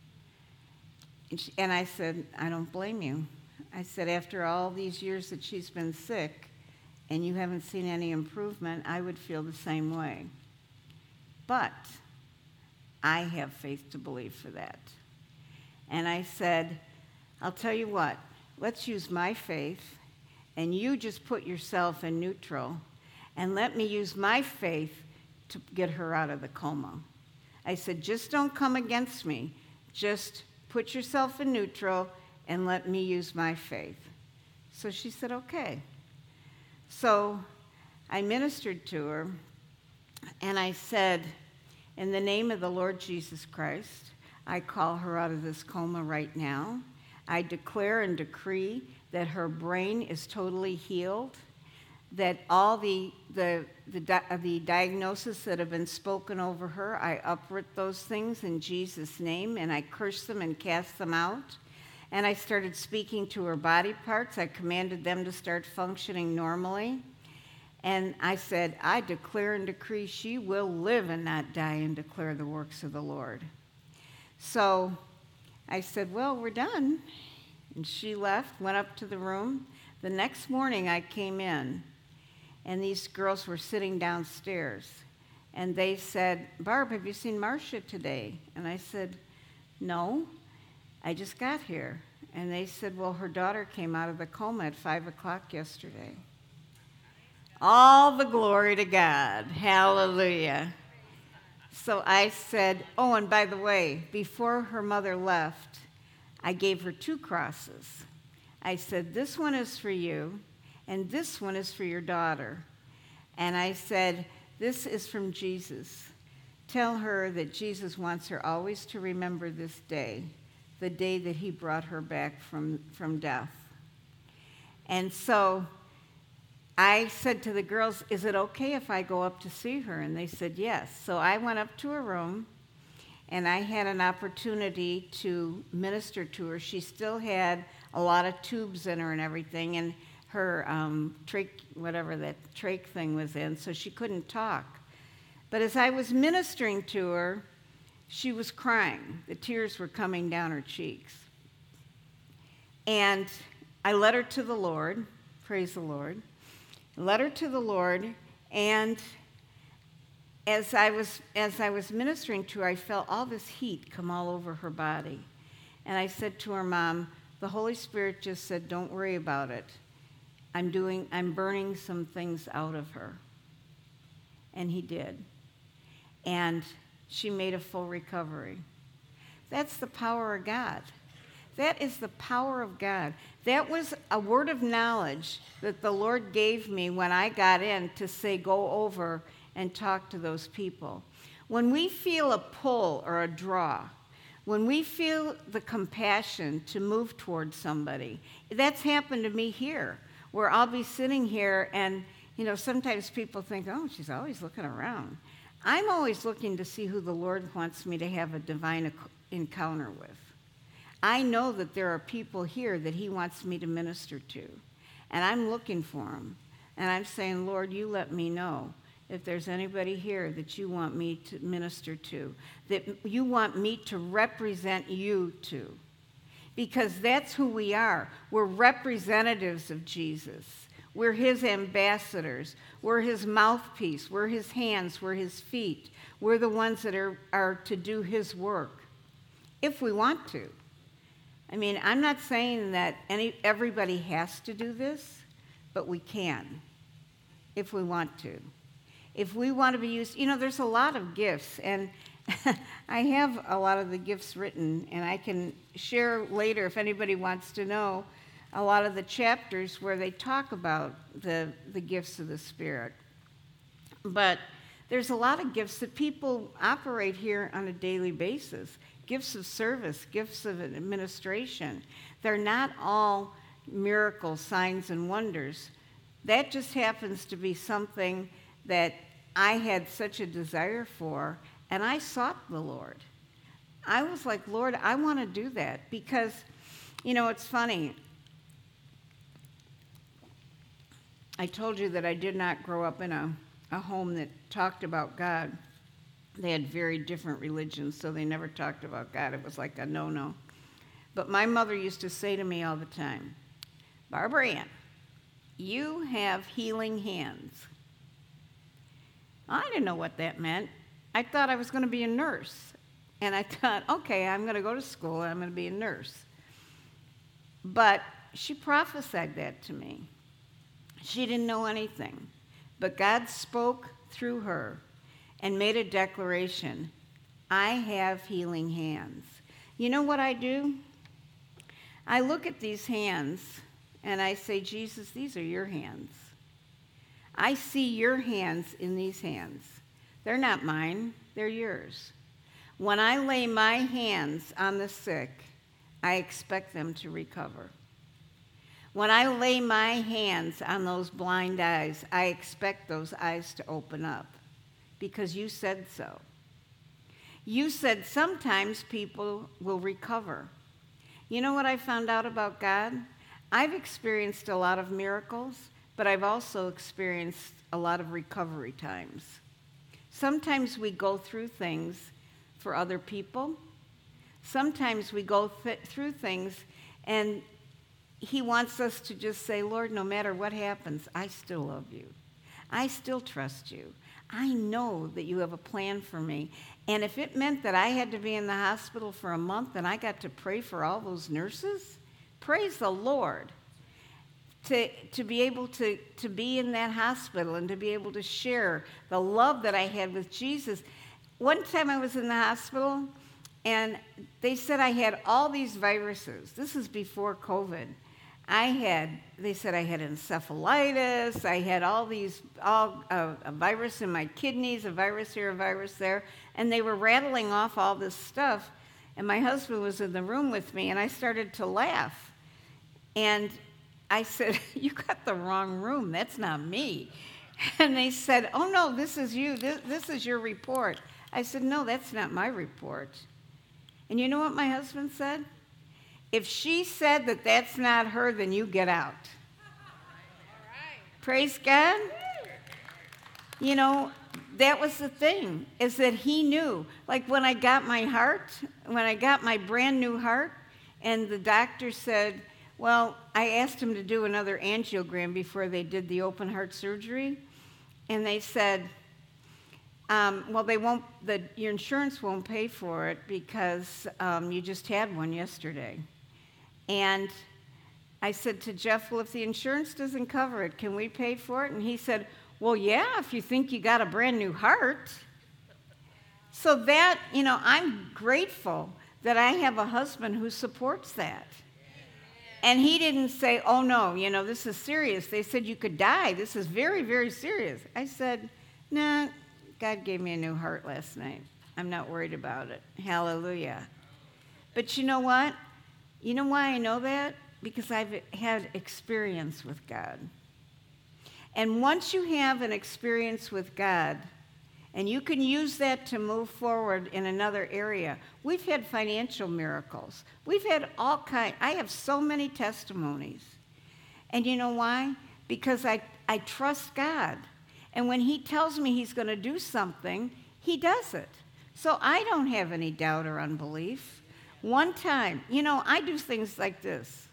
And I said, I don't blame you. I said, after all these years that she's been sick and you haven't seen any improvement, I would feel the same way. But I have faith to believe for that. And I said, I'll tell you what, let's use my faith, and you just put yourself in neutral, and let me use my faith to get her out of the coma. I said, just don't come against me. Just put yourself in neutral and let me use my faith. So she said, okay. So I ministered to her, and I said, in the name of the Lord Jesus Christ, I call her out of this coma right now. I declare and decree that her brain is totally healed, that all the diagnoses that have been spoken over her, I uproot those things in Jesus' name, and I curse them and cast them out. And I started speaking to her body parts. I commanded them to start functioning normally. And I said, I declare and decree she will live and not die and declare the works of the Lord. So I said, well, we're done. And she left, went up to the room. The next morning I came in, and these girls were sitting downstairs. And they said, Barb, have you seen Marcia today? And I said, no, I just got here. And they said, well, her daughter came out of the coma at 5 o'clock yesterday. All the glory to God. Hallelujah. So I said, oh, and by the way, before her mother left, I gave her 2 crosses. I said, this one is for you, and this one is for your daughter. And I said, this is from Jesus. Tell her that Jesus wants her always to remember this day, the day that he brought her back from death. And so I said to the girls, is it okay if I go up to see her? And they said yes. So I went up to her room, and I had an opportunity to minister to her. She still had a lot of tubes in her and everything, and her trach, whatever that trach thing was in, so she couldn't talk. But as I was ministering to her, she was crying. The tears were coming down her cheeks. And I led her to the Lord, praise the Lord, led her to the Lord, and as I was ministering to her, I felt all this heat come all over her body. And I said to her mom, the Holy Spirit just said, don't worry about it. I'm burning some things out of her. And he did. And she made a full recovery. That's the power of God. That is the power of God. That was a word of knowledge that the Lord gave me when I got in to say, go over and talk to those people. When we feel a pull or a draw, when we feel the compassion to move towards somebody, that's happened to me here, where I'll be sitting here and, sometimes people think, oh, she's always looking around. I'm always looking to see who the Lord wants me to have a divine encounter with. I know that there are people here that he wants me to minister to, and I'm looking for them. And I'm saying, Lord, you let me know if there's anybody here that you want me to minister to, that you want me to represent you to. Because that's who we are. We're representatives of Jesus. We're his ambassadors. We're his mouthpiece. We're his hands. We're his feet. We're the ones that are to do his work, if we want to. I mean, I'm not saying that everybody has to do this, but we can, if we want to. If we want to be used, there's a lot of gifts, and I have a lot of the gifts written, and I can share later if anybody wants to know a lot of the chapters where they talk about the gifts of the Spirit. But there's a lot of gifts that people operate here on a daily basis. Gifts of service, gifts of administration. They're not all miracles, signs, and wonders. That just happens to be something that I had such a desire for, and I sought the Lord. I was like, Lord, I want to do that because, it's funny. I told you that I did not grow up in a home that talked about God. They had very different religions, so they never talked about God. It was like a no-no. But my mother used to say to me all the time, Barbara Ann, you have healing hands. I didn't know what that meant. I thought I was going to be a nurse. And I thought, okay, I'm going to go to school and I'm going to be a nurse. But she prophesied that to me. She didn't know anything. But God spoke through her and made a declaration. I have healing hands. You know what I do? I look at these hands and I say, Jesus, these are your hands. I see your hands in these hands. They're not mine, they're yours. When I lay my hands on the sick, I expect them to recover. When I lay my hands on those blind eyes, I expect those eyes to open up because you said so. You said sometimes people will recover. You know what I found out about God? I've experienced a lot of miracles, but I've also experienced a lot of recovery times. Sometimes we go through things for other people. Sometimes we go through things and he wants us to just say, Lord, no matter what happens, I still love you. I still trust you. I know that you have a plan for me. And if it meant that I had to be in the hospital for a month and I got to pray for all those nurses, praise the Lord. To be able to be in that hospital and to be able to share the love that I had with Jesus. One time I was in the hospital and they said I had all these viruses. This is before COVID. They said I had encephalitis, I had a virus in my kidneys, a virus here, a virus there, and they were rattling off all this stuff, and my husband was in the room with me, and I started to laugh, and I said, you got the wrong room, that's not me. And they said, oh no, this is you, this is your report. I said, no, that's not my report. And you know what my husband said? If she said that that's not her, then you get out. Praise God. You know, that was the thing, is that he knew. Like when I got my brand new heart, and the doctor said, well, I asked him to do another angiogram before they did the open heart surgery, and they said, well, your insurance won't pay for it because you just had one yesterday. And I said to Jeff, well, if the insurance doesn't cover it, can we pay for it? And he said, well, yeah, if you think you got a brand new heart. So that, I'm grateful that I have a husband who supports that. And he didn't say, oh, no, this is serious. They said you could die. This is very, very serious. I said, nah, God gave me a new heart last night. I'm not worried about it. Hallelujah. But you know what? You know why I know that? Because I've had experience with God. And once you have an experience with God, and you can use that to move forward in another area. We've had financial miracles. We've had all kinds. I have so many testimonies. And you know why? Because I trust God. And when he tells me he's going to do something, he does it. So I don't have any doubt or unbelief. One time, I do things like this.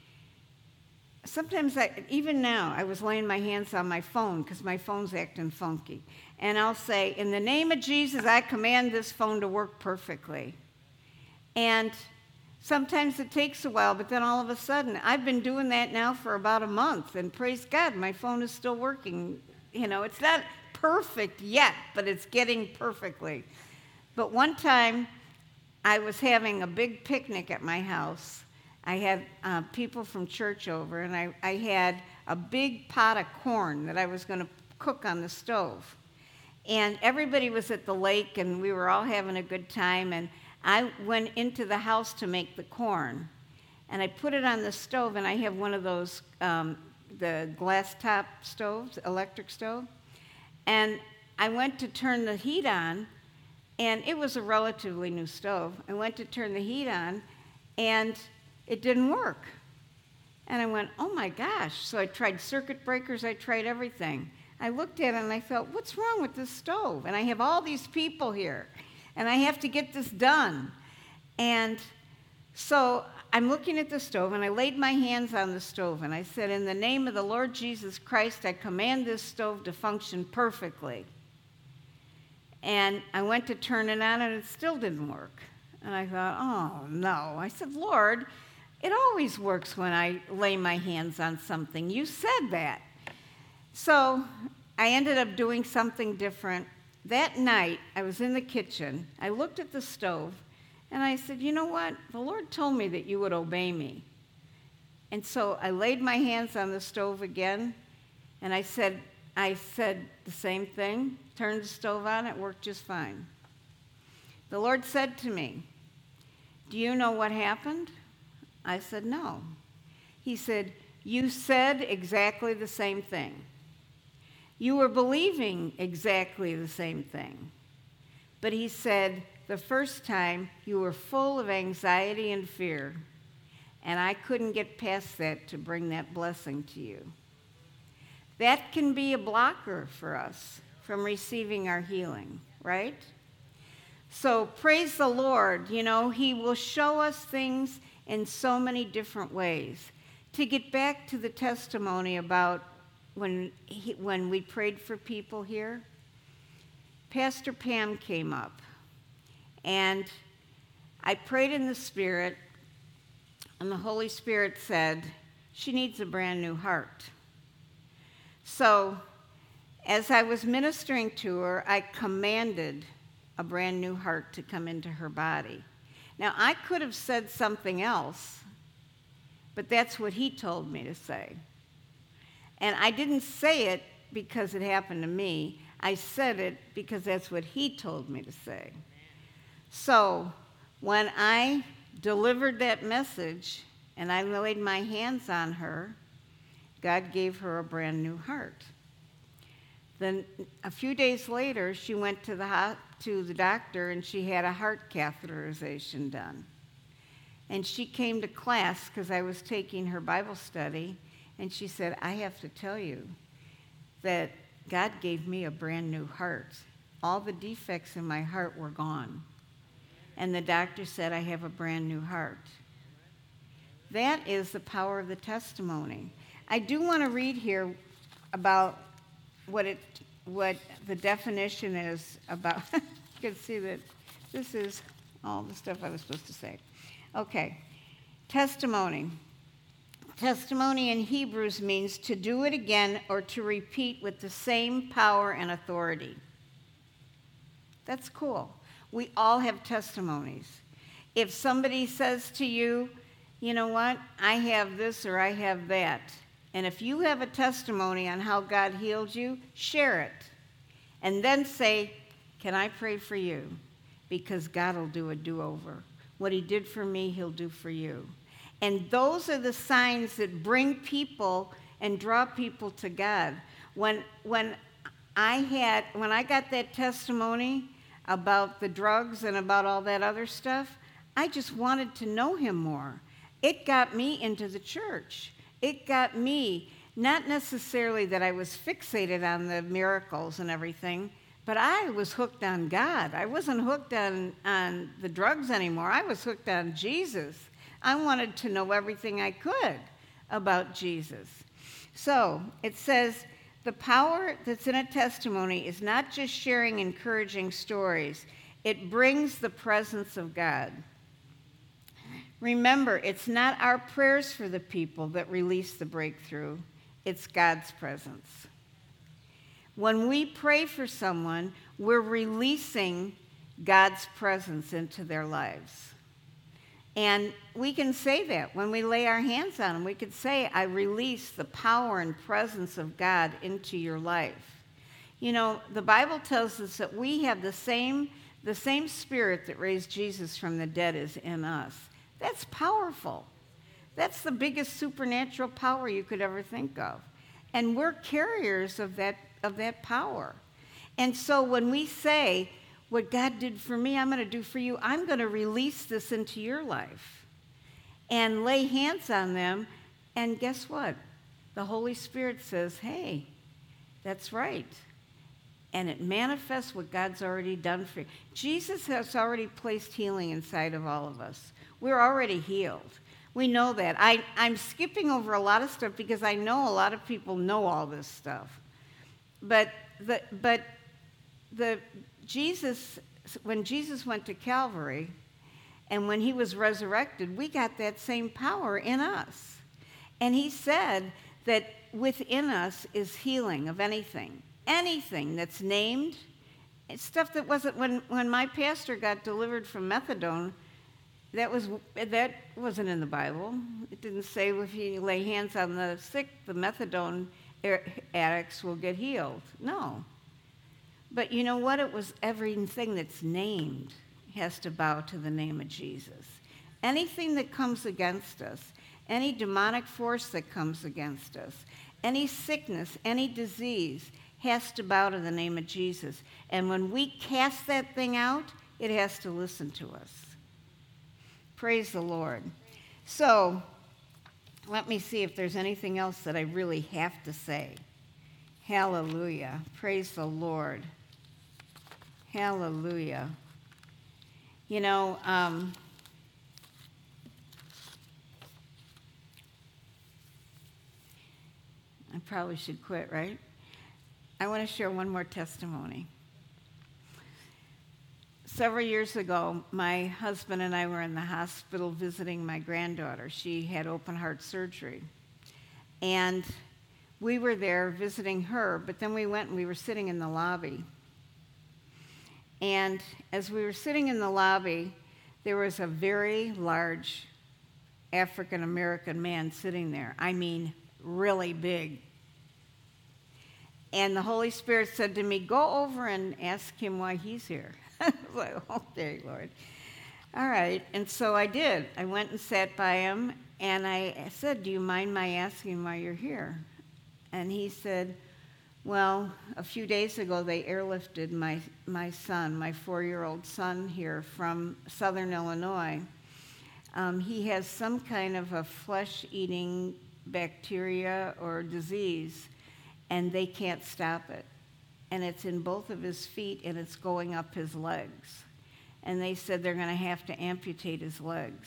Sometimes, even now, I was laying my hands on my phone because my phone's acting funky. And I'll say, in the name of Jesus, I command this phone to work perfectly. And sometimes it takes a while, but then all of a sudden, I've been doing that now for about a month. And praise God, my phone is still working. It's not perfect yet, but it's getting perfectly. But one time, I was having a big picnic at my house. I had people from church over, and I had a big pot of corn that I was going to cook on the stove. And everybody was at the lake, and we were all having a good time, and I went into the house to make the corn. And I put it on the stove, and I have one of those, the glass top stoves, electric stove. And I went to turn the heat on, and it was a relatively new stove. I went to turn the heat on, and it didn't work. And I went, oh my gosh. So I tried circuit breakers, I tried everything. I looked at it and I thought, what's wrong with this stove? And I have all these people here, and I have to get this done. And so I'm looking at the stove, and I laid my hands on the stove, and I said, in the name of the Lord Jesus Christ, I command this stove to function perfectly. And I went to turn it on, and it still didn't work. And I thought, oh, no. I said, Lord, it always works when I lay my hands on something. You said that. So I ended up doing something different. That night, I was in the kitchen. I looked at the stove, and I said, you know what? The Lord told me that you would obey me. And so I laid my hands on the stove again, and I said the same thing, turned the stove on, it worked just fine. The Lord said to me, do you know what happened? I said, no. He said, you said exactly the same thing. You were believing exactly the same thing. But he said, the first time you were full of anxiety and fear, and I couldn't get past that to bring that blessing to you. that can be a blocker for us from receiving our healing, right? So praise the Lord. You know, he will show us things in so many different ways. To get back to the testimony about when we prayed for people here, Pastor Pam came up, and I prayed in the Spirit, and the Holy Spirit said, she needs a brand new heart. So as I was ministering to her, I commanded a brand new heart to come into her body. Now, I could have said something else, but that's what he told me to say. And I didn't say it because it happened to me. I said it because that's what he told me to say. So when I delivered that message and I laid my hands on her, God gave her a brand new heart. Then a few days later, she went to the doctor and she had a heart catheterization done. And she came to class because I was taking her Bible study, and she said, I have to tell you that God gave me a brand new heart. All the defects in my heart were gone. And the doctor said, I have a brand new heart. That is the power of the testimony. I do want to read here about what the definition is about. You can see that this is all the stuff I was supposed to say. Okay, testimony. Testimony in Hebrews means to do it again or to repeat with the same power and authority. That's cool. We all have testimonies. If somebody says to you, you know what, I have this or I have that, and if you have a testimony on how God healed you, share it. And then say, can I pray for you? Because God will do a do-over. What he did for me, he'll do for you. And those are the signs that bring people and draw people to God. When I got that testimony about the drugs and about all that other stuff, I just wanted to know him more. It got me into the church. It got me, not necessarily that I was fixated on the miracles and everything, but I was hooked on God. I wasn't hooked on the drugs anymore. I was hooked on Jesus. I wanted to know everything I could about Jesus. So it says, the power that's in a testimony is not just sharing encouraging stories. It brings the presence of God. Remember, it's not our prayers for the people that release the breakthrough. It's God's presence. When we pray for someone, we're releasing God's presence into their lives. And we can say that when we lay our hands on them. We could say, I release the power and presence of God into your life. You know, the Bible tells us that we have the same spirit that raised Jesus from the dead is in us. That's powerful. That's the biggest supernatural power you could ever think of. And we're carriers of that power. And so when we say, what God did for me, I'm going to do for you, I'm going to release this into your life and lay hands on them. And guess what? The Holy Spirit says, hey, that's right. And it manifests what God's already done for you. Jesus has already placed healing inside of all of us. We're already healed. We know that. I'm skipping over a lot of stuff because I know a lot of people know all this stuff. But Jesus, when Jesus went to Calvary and when he was resurrected, we got that same power in us. And he said that within us is healing of anything that's named. It's stuff that wasn't, when my pastor got delivered from methadone, that wasn't in the Bible. It didn't say if you lay hands on the sick, the methadone addicts will get healed. No. But you know what? It was everything that's named has to bow to the name of Jesus. Anything that comes against us, any demonic force that comes against us, any sickness, any disease has to bow to the name of Jesus. And when we cast that thing out, it has to listen to us. Praise the Lord. So let me see if there's anything else that I really have to say. Hallelujah. Praise the Lord. Hallelujah. You know, I probably should quit, right? I want to share one more testimony. Several years ago, my husband and I were in the hospital visiting my granddaughter. She had open heart surgery. And we were there visiting her, but then we went and we were sitting in the lobby. And as we were sitting in the lobby, there was a very large African American man sitting there. I mean, really big. And the Holy Spirit said to me, go over and ask him why he's here. I was like, okay, Lord. All right. And so I did. I went and sat by him, and I said, do you mind my asking why you're here? And he said, well, a few days ago they airlifted my son, my 4-year-old son here from southern Illinois. He has some kind of a flesh-eating bacteria or disease, and they can't stop it. And it's in both of his feet, and it's going up his legs. And they said they're going to have to amputate his legs.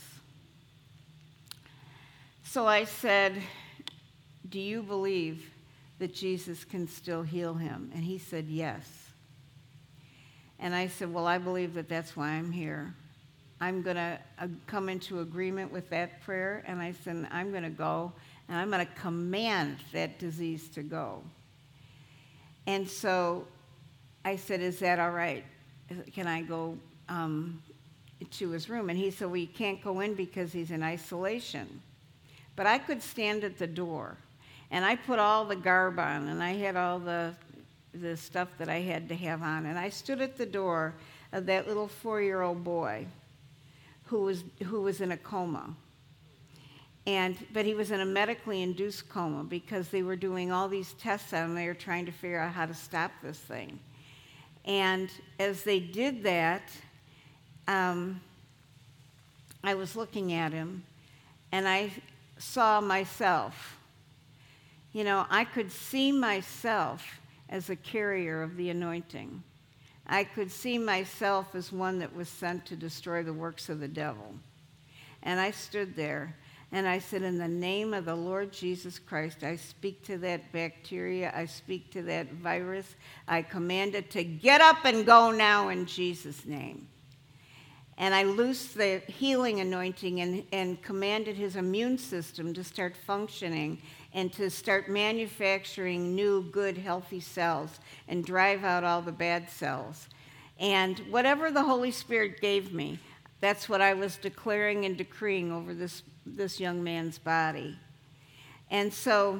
So I said, do you believe that Jesus can still heal him? And he said, yes. And I said, well, I believe that that's why I'm here. I'm going to come into agreement with that prayer. And I said, I'm going to go, and I'm going to command that disease to go. And so I said, is that all right? Can I go to his room? And he said, well, you can't go in because he's in isolation. But I could stand at the door. And I put all the garb on, and I had all the stuff that I had to have on. And I stood at the door of that little 4-year-old boy who was in a coma. But he was in a medically induced coma because they were doing all these tests on him. They were trying to figure out how to stop this thing. And as they did that, I was looking at him, and I saw myself. You know, I could see myself as a carrier of the anointing. I could see myself as one that was sent to destroy the works of the devil. And I stood there. And I said, in the name of the Lord Jesus Christ, I speak to that bacteria. I speak to that virus. I command it to get up and go now in Jesus' name. And I loosed the healing anointing and commanded his immune system to start functioning and to start manufacturing new, good, healthy cells and drive out all the bad cells. And whatever the Holy Spirit gave me, that's what I was declaring and decreeing over this young man's body. And so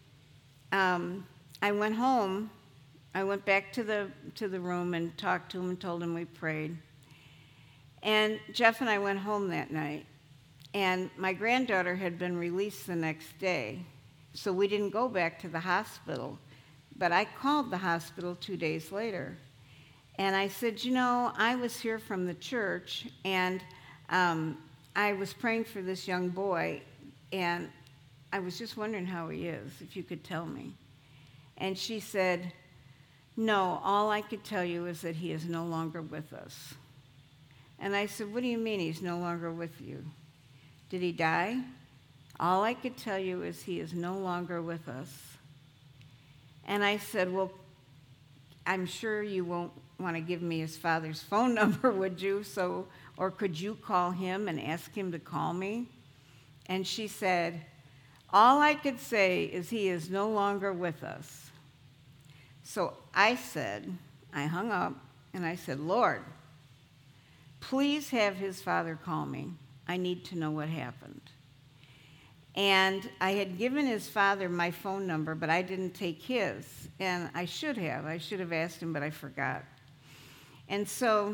I went home. I went back to the room and talked to him and told him we prayed. And Jeff and I went home that night. And my granddaughter had been released the next day, so we didn't go back to the hospital. But I called the hospital 2 days later. And I said, you know, I was here from the church, and I was praying for this young boy, and I was just wondering how he is, if you could tell me. And she said, no, all I could tell you is that he is no longer with us. And I said, what do you mean he's no longer with you? Did he die? All I could tell you is he is no longer with us. And I said, well, I'm sure you won't want to give me his father's phone number, would you? Or could you call him and ask him to call me? And she said, all I could say is he is no longer with us. So I hung up, and I said, Lord, please have his father call me. I need to know what happened. And I had given his father my phone number, but I didn't take his. And I should have. I should have asked him, but I forgot. And so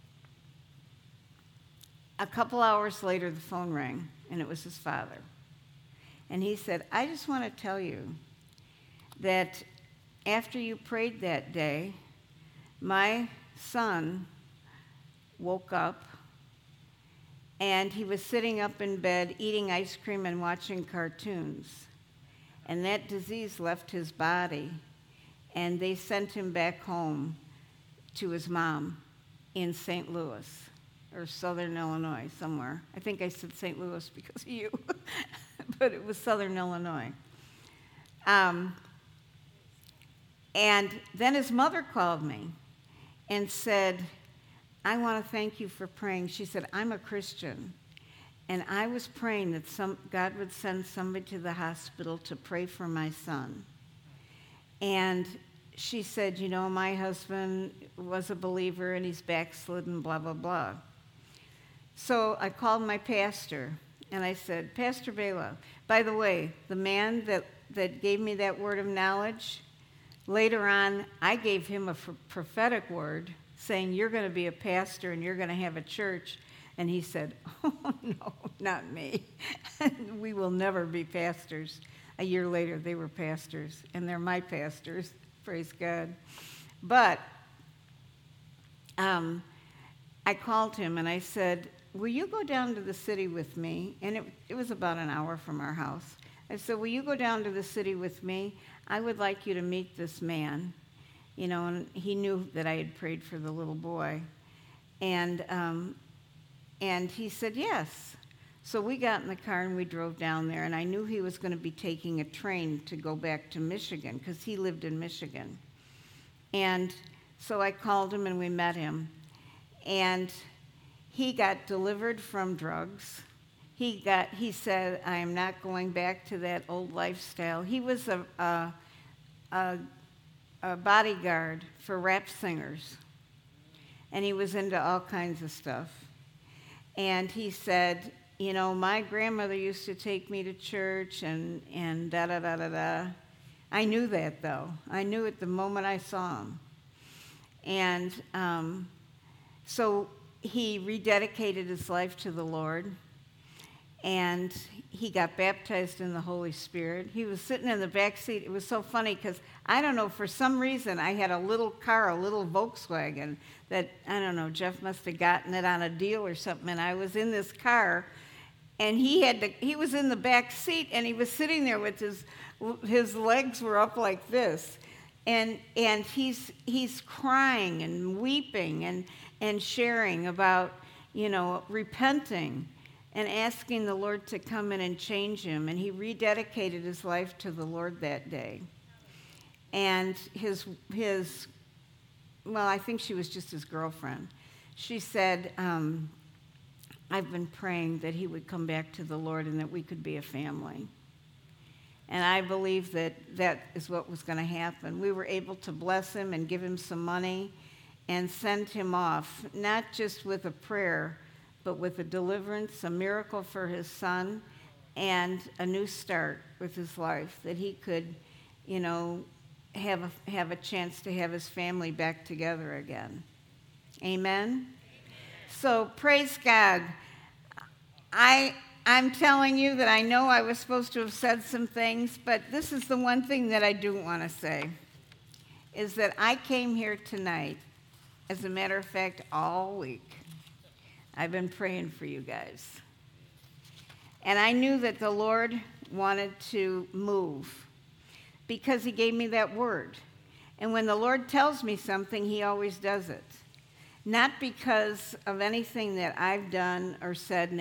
a couple hours later, the phone rang, and it was his father. And he said, I just want to tell you that after you prayed that day, my son woke up, and he was sitting up in bed eating ice cream and watching cartoons. And that disease left his body, and they sent him back home to his mom in St. Louis or Southern Illinois, somewhere. I think I said St. Louis because of you, but it was Southern Illinois. And then his mother called me and said, I want to thank you for praying. She said, I'm a Christian, and I was praying that God would send somebody to the hospital to pray for my son. And she said, my husband was a believer and he's backslidden, blah, blah, blah. So I called my pastor and I said, Pastor Bela, by the way, the man that gave me that word of knowledge, later on, I gave him a prophetic word saying, you're going to be a pastor and you're going to have a church. And he said, oh, no, not me. We will never be pastors. A year later, they were pastors, and they're my pastors, praise God. But I called him and I said, will you go down to the city with me? And it was about an hour from our house. I said, will you go down to the city with me? I would like you to meet this man. And he knew that I had prayed for the little boy. And he said, yes. So we got in the car and we drove down there, and I knew he was going to be taking a train to go back to Michigan because he lived in Michigan. And so I called him and we met him. And he got delivered from drugs. He said, I am not going back to that old lifestyle. He was a bodyguard for rap singers, and he was into all kinds of stuff. And he said, my grandmother used to take me to church and da-da-da-da-da. I knew that, though. I knew it the moment I saw him. And so he rededicated his life to the Lord, and he got baptized in the Holy Spirit. He was sitting in the back seat. It was so funny because, I don't know, for some reason, I had a little car, a little Volkswagen that, I don't know, Jeff must have gotten it on a deal or something, and I was in this car, and he was in the back seat, and he was sitting there with his legs were up like this, and he's crying and weeping and sharing about, repenting and asking the Lord to come in and change him. And he rededicated his life to the Lord that day. And I think she was just his girlfriend. She said, I've been praying that he would come back to the Lord and that we could be a family. And I believe that is what was going to happen. We were able to bless him and give him some money and send him off, not just with a prayer, but with a deliverance, a miracle for his son, and a new start with his life, that he could, have a chance to have his family back together again. Amen? So praise God. I'm telling you that I know I was supposed to have said some things, but this is the one thing that I do want to say, is that I came here tonight, as a matter of fact, all week. I've been praying for you guys. And I knew that the Lord wanted to move because he gave me that word. And when the Lord tells me something, he always does it. Not because of anything that I've done or said,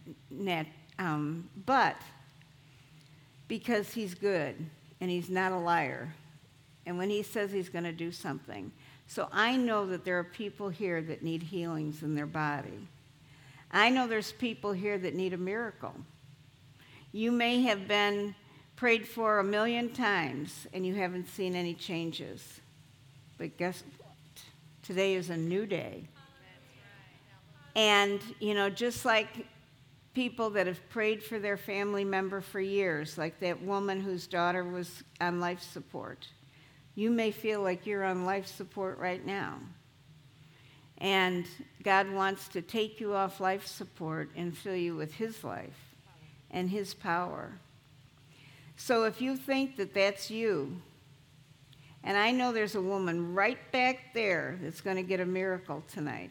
but because he's good and he's not a liar. And when he says he's going to do something. So I know that there are people here that need healings in their body. I know there's people here that need a miracle. You may have been prayed for 1,000,000 times and you haven't seen any changes. But guess what? Today is a new day. And, just like people that have prayed for their family member for years, like that woman whose daughter was on life support, you may feel like you're on life support right now. And God wants to take you off life support and fill you with his life and his power. So if you think that that's you, and I know there's a woman right back there that's going to get a miracle tonight.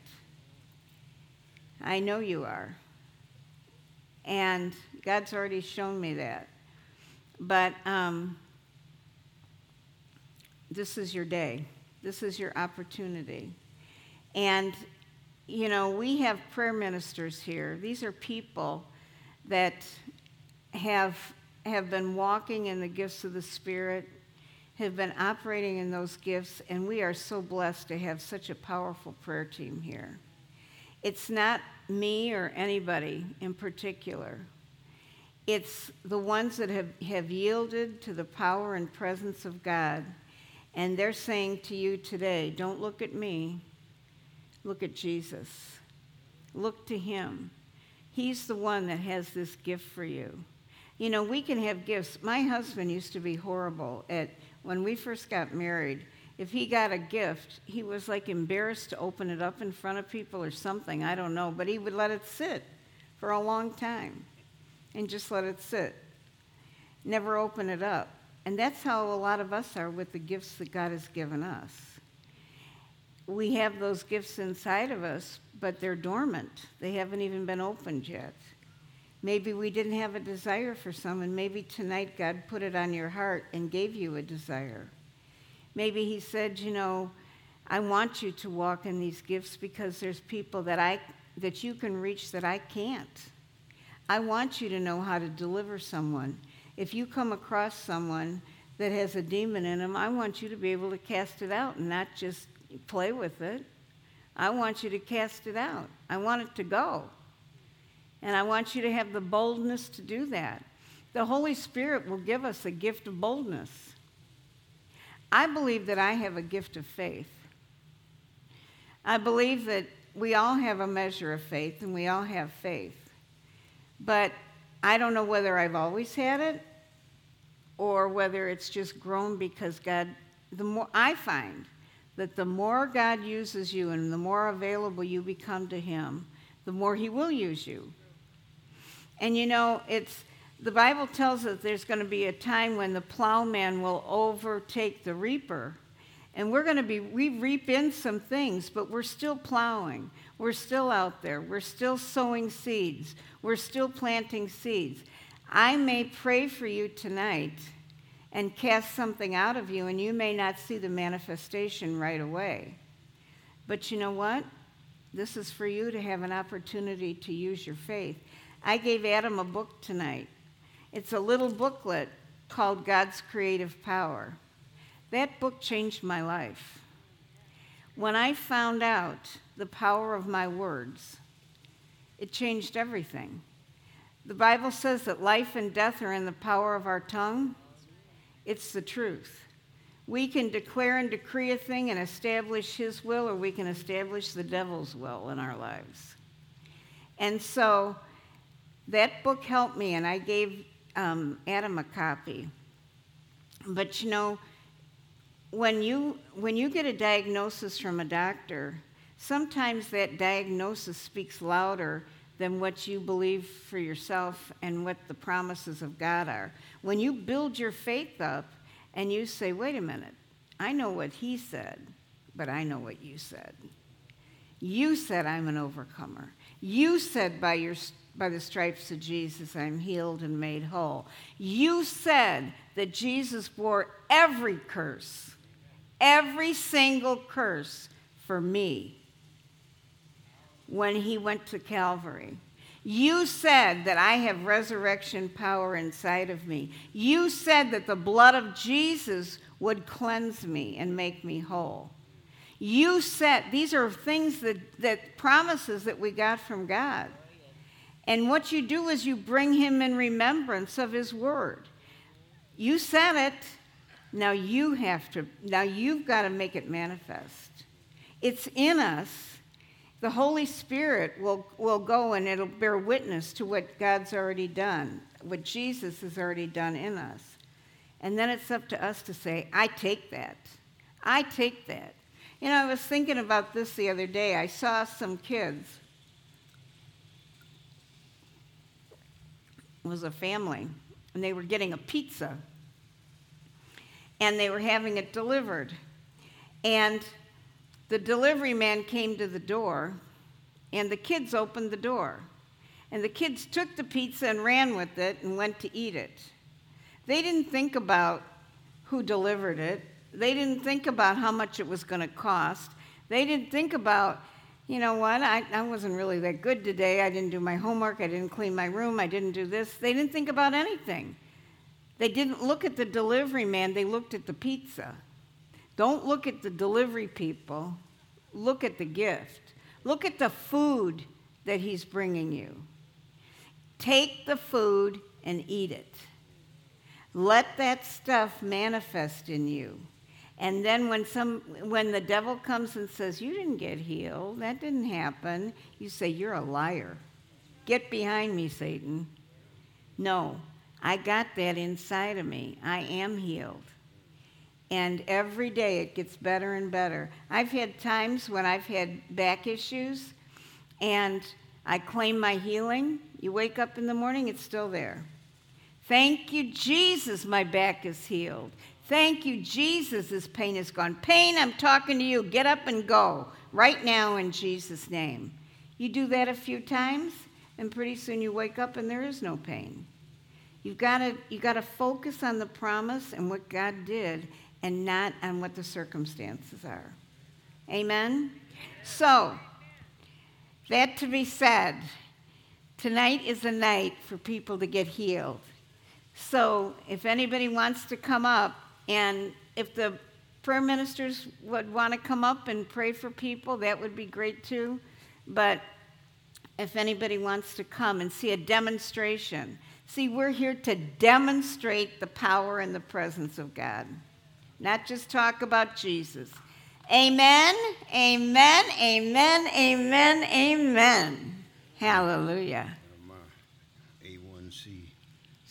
I know you are. And God's already shown me that. But this is your day. This is your opportunity. And, you know, we have prayer ministers here. These are people that have been walking in the gifts of the Spirit, have been operating in those gifts, and we are so blessed to have such a powerful prayer team here. It's not me or anybody in particular. It's the ones that have yielded to the power and presence of God, and they're saying to you today, don't look at me, look at Jesus. Look to him. He's the one that has this gift for you. You know, we can have gifts. My husband used to be horrible at, when we first got married, if he got a gift, he was like embarrassed to open it up in front of people or something, I don't know, but he would let it sit for a long time and just let it sit. Never open it up. And that's how a lot of us are with the gifts that God has given us. We have those gifts inside of us, but they're dormant. They haven't even been opened yet. Maybe we didn't have a desire for some, and maybe tonight God put it on your heart and gave you a desire. Maybe he said, you know, I want you to walk in these gifts because there's people that you can reach that I can't. I want you to know how to deliver someone. If you come across someone that has a demon in them, I want you to be able to cast it out and not just play with it. I want you to cast it out. I want it to go. And I want you to have the boldness to do that. The Holy Spirit will give us a gift of boldness. I believe that I have a gift of faith. I believe that we all have a measure of faith, and we all have faith. But I don't know whether I've always had it or whether it's just grown because God, I find that the more God uses you and the more available you become to him, the more he will use you. And you know, the Bible tells us there's going to be a time when the plowman will overtake the reaper. And we reap in some things, but we're still plowing. We're still out there. We're still sowing seeds. We're still planting seeds. I may pray for you tonight and cast something out of you, and you may not see the manifestation right away. But you know what? This is for you to have an opportunity to use your faith. I gave Adam a book tonight. It's a little booklet called God's Creative Power. That book changed my life. When I found out the power of my words, it changed everything. The Bible says that life and death are in the power of our tongue. It's the truth. We can declare and decree a thing and establish his will, or we can establish the devil's will in our lives. And so that book helped me, and I gave Adam a copy. But you know, when you get a diagnosis from a doctor, sometimes that diagnosis speaks louder than what you believe for yourself and what the promises of God are. When you build your faith up and you say, wait a minute, I know what he said, but I know what you said. You said I'm an overcomer. You said by the stripes of Jesus I'm healed and made whole. You said that Jesus bore every curse, every single curse for me when he went to Calvary. You said that I have resurrection power inside of me. You said that the blood of Jesus would cleanse me and make me whole. You said, these are things that promises that we got from God. And what you do is you bring him in remembrance of his word. You said it, now you've got to make it manifest. It's in us. The Holy Spirit will go and it'll bear witness to what God's already done, what Jesus has already done in us. And then it's up to us to say, I take that. I take that. You know, I was thinking about this the other day. I saw some kids. It was a family, and they were getting a pizza. And they were having it delivered. And the delivery man came to the door, and the kids opened the door. And the kids took the pizza and ran with it and went to eat it. They didn't think about who delivered it. They didn't think about how much it was going to cost. They didn't think about, you know what, I wasn't really that good today. I didn't do my homework. I didn't clean my room. I didn't do this. They didn't think about anything. They didn't look at the delivery man. They looked at the pizza. Don't look at the delivery people. Look at the gift. Look at the food that he's bringing you. Take the food and eat it. Let that stuff manifest in you. And then when the devil comes and says, you didn't get healed, that didn't happen, you say, you're a liar. Get behind me, Satan. No, I got that inside of me. I am healed. And every day it gets better and better. I've had times when I've had back issues and I claim my healing. You wake up in the morning, it's still there. Thank you, Jesus, my back is healed. Thank you, Jesus, this pain is gone. Pain, I'm talking to you. Get up and go right now in Jesus' name. You do that a few times, and pretty soon you wake up and there is no pain. You've got to focus on the promise and what God did and not on what the circumstances are. Amen? So, that to be said, tonight is a night for people to get healed. So if anybody wants to come up, and if the prayer ministers would want to come up and pray for people, that would be great too. But if anybody wants to come and see a demonstration, see, we're here to demonstrate the power and the presence of God, not just talk about Jesus. Amen, amen, amen, amen, amen. Hallelujah.